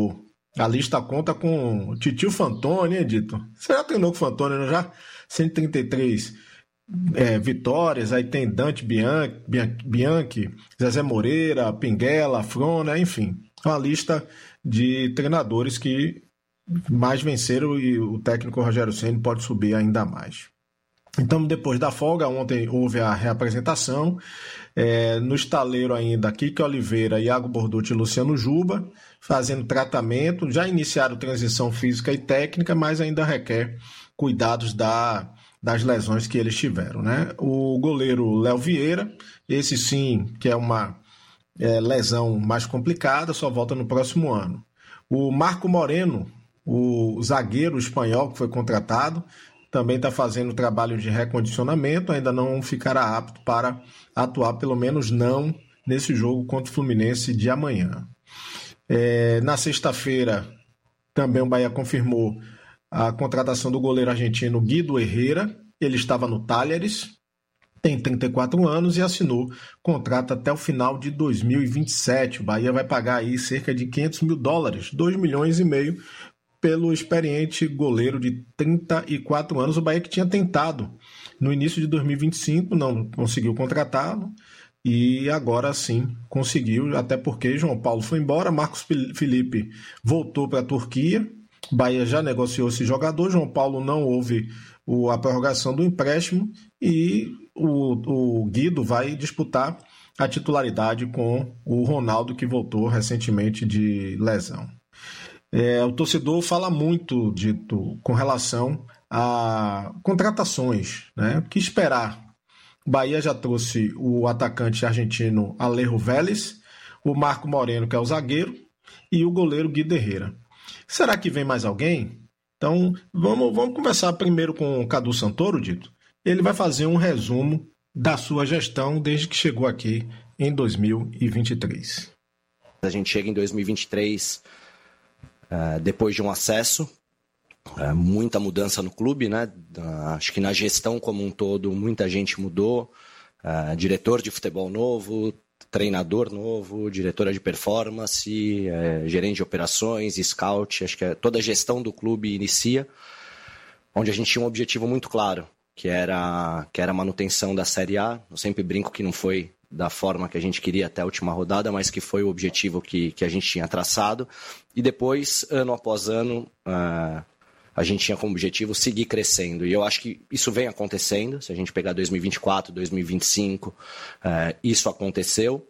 A lista conta com Titio Fantoni, hein, Dito? Você já treinou com o Fantoni, não já? 133 vitórias, aí tem Dante Bianchi, Zezé Moreira, Pinguela, Frona, enfim. Uma lista de treinadores que mais venceram e o técnico Rogério Ceni pode subir ainda mais. Então, depois da folga, ontem houve a reapresentação. No estaleiro ainda, Kike Oliveira, Iago Borducci e Luciano Juba, fazendo tratamento. Já iniciaram transição física e técnica, mas ainda requer cuidados das lesões que eles tiveram, né? O goleiro Léo Vieira, esse sim, que é uma lesão mais complicada, só volta no próximo ano. O Marco Moreno, o zagueiro espanhol que foi contratado, também está fazendo trabalho de recondicionamento, ainda não ficará apto para atuar, pelo menos não nesse jogo contra o Fluminense de amanhã. Na sexta-feira, também o Bahia confirmou a contratação do goleiro argentino Guido Herrera. Ele estava no Talleres, tem 34 anos e assinou contrato até o final de 2027. O Bahia vai pagar aí cerca de $500 mil, $2,5 milhões, pelo experiente goleiro de 34 anos. O Bahia que tinha tentado no início de 2025, não conseguiu contratá-lo e agora sim conseguiu, até porque João Paulo foi embora, Marcos Felipe voltou para a Turquia, o Bahia já negociou esse jogador, João Paulo não houve a prorrogação do empréstimo e o Guido vai disputar a titularidade com o Ronaldo, que voltou recentemente de lesão. O torcedor fala muito, Dito, com relação a contratações, né? O que esperar? O Bahia já trouxe o atacante argentino Alejo Vélez, o Marco Moreno, que é o zagueiro, e o goleiro Guido Herrera. Será que vem mais alguém? Então, vamos conversar primeiro com o Cadu Santoro, Dito. Ele vai fazer um resumo da sua gestão desde que chegou aqui em 2023. A gente chega em 2023... depois de um acesso, muita mudança no clube, né? Acho que na gestão como um todo muita gente mudou, diretor de futebol novo, treinador novo, diretora de performance, gerente de operações, scout. Acho que toda a gestão do clube inicia, onde a gente tinha um objetivo muito claro, que era a manutenção da Série A. Eu sempre brinco que não foi da forma que a gente queria até a última rodada, mas que foi o objetivo que a gente tinha traçado. E depois, ano após ano, a gente tinha como objetivo seguir crescendo. E eu acho que isso vem acontecendo. Se a gente pegar 2024, 2025, isso aconteceu.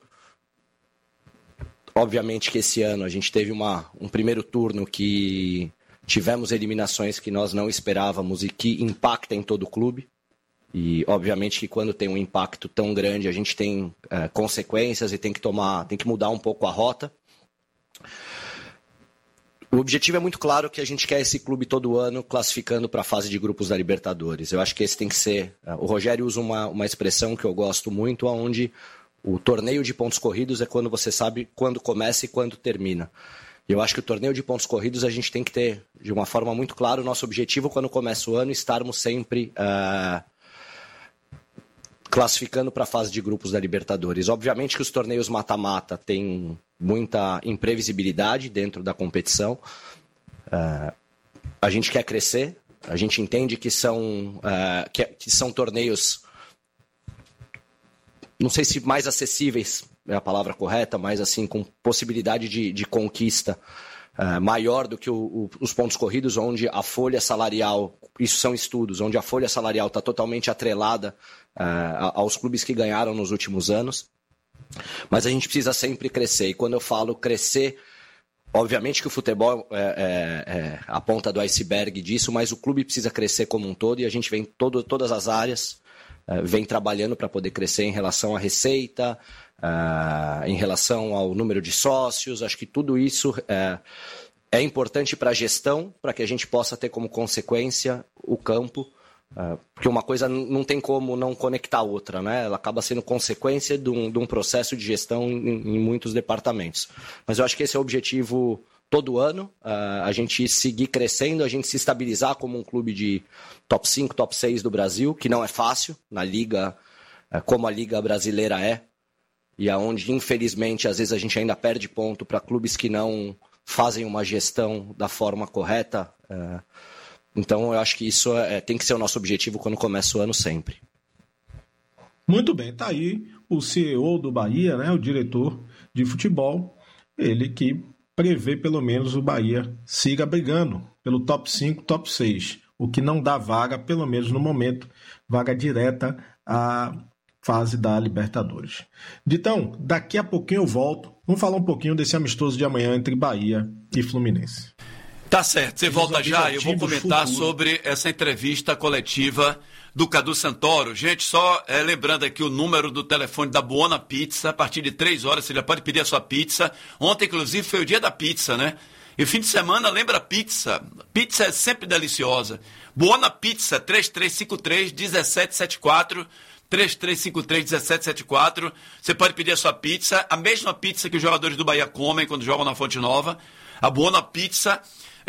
Obviamente que esse ano a gente teve um primeiro turno que tivemos eliminações que nós não esperávamos e que impactam em todo o clube. E obviamente que quando tem um impacto tão grande a gente tem consequências e tem que mudar um pouco a rota. O objetivo é muito claro que a gente quer esse clube todo ano classificando para a fase de grupos da Libertadores. Eu acho que esse tem que ser... O Rogério usa uma expressão que eu gosto muito, onde o torneio de pontos corridos é quando você sabe quando começa e quando termina. Eu acho que o torneio de pontos corridos a gente tem que ter, de uma forma muito clara, o nosso objetivo quando começa o ano, estarmos sempre... classificando para a fase de grupos da Libertadores. Obviamente que os torneios mata-mata têm muita imprevisibilidade dentro da competição. A gente quer crescer, a gente entende que são torneios, não sei se mais acessíveis é a palavra correta, mas assim, com possibilidade de conquista maior do que os pontos corridos, onde a folha salarial, isso são estudos, onde a folha salarial está totalmente atrelada aos clubes que ganharam nos últimos anos. Mas a gente precisa sempre crescer. E quando eu falo crescer, obviamente que o futebol é a ponta do iceberg disso, mas o clube precisa crescer como um todo e a gente vem todas as áreas, vem trabalhando para poder crescer em relação à receita, em relação ao número de sócios. Acho que tudo isso é importante para a gestão, para que a gente possa ter como consequência o campo, porque uma coisa não tem como não conectar a outra, né? Ela acaba sendo consequência de um processo de gestão em muitos departamentos. Mas eu acho que esse é o objetivo todo ano, a gente seguir crescendo, a gente se estabilizar como um clube de top 5, top 6 do Brasil, que não é fácil na liga, como a liga brasileira é, e aonde infelizmente às vezes a gente ainda perde ponto para clubes que não fazem uma gestão da forma correta. Então, eu acho que isso tem que ser o nosso objetivo quando começa o ano sempre. Muito bem, tá aí o CEO do Bahia, né, o diretor de futebol, ele que prevê pelo menos o Bahia siga brigando pelo top 5, top 6, o que não dá vaga, pelo menos no momento, vaga direta à fase da Libertadores. Ditão, daqui a pouquinho eu volto, vamos falar um pouquinho desse amistoso de amanhã entre Bahia e Fluminense. Tá certo, você volta já, eu vou comentar sobre essa entrevista coletiva do Cadu Santoro. Gente, só lembrando aqui o número do telefone da Buona Pizza, a partir de 3 horas você já pode pedir a sua pizza. Ontem, inclusive, foi o dia da pizza, né? E fim de semana, lembra pizza. Pizza é sempre deliciosa. Buona Pizza, 3353-1774, 3353-1774. Você pode pedir a sua pizza, a mesma pizza que os jogadores do Bahia comem quando jogam na Fonte Nova. A Buona Pizza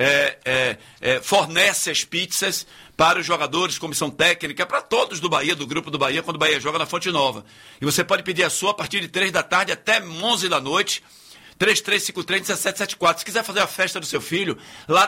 fornece as pizzas para os jogadores, comissão técnica, para todos do Bahia, do grupo do Bahia, quando o Bahia joga na Fonte Nova. E você pode pedir a sua a partir de 3 da tarde até 11 da noite, 3353-1774. Se quiser fazer a festa do seu filho, lá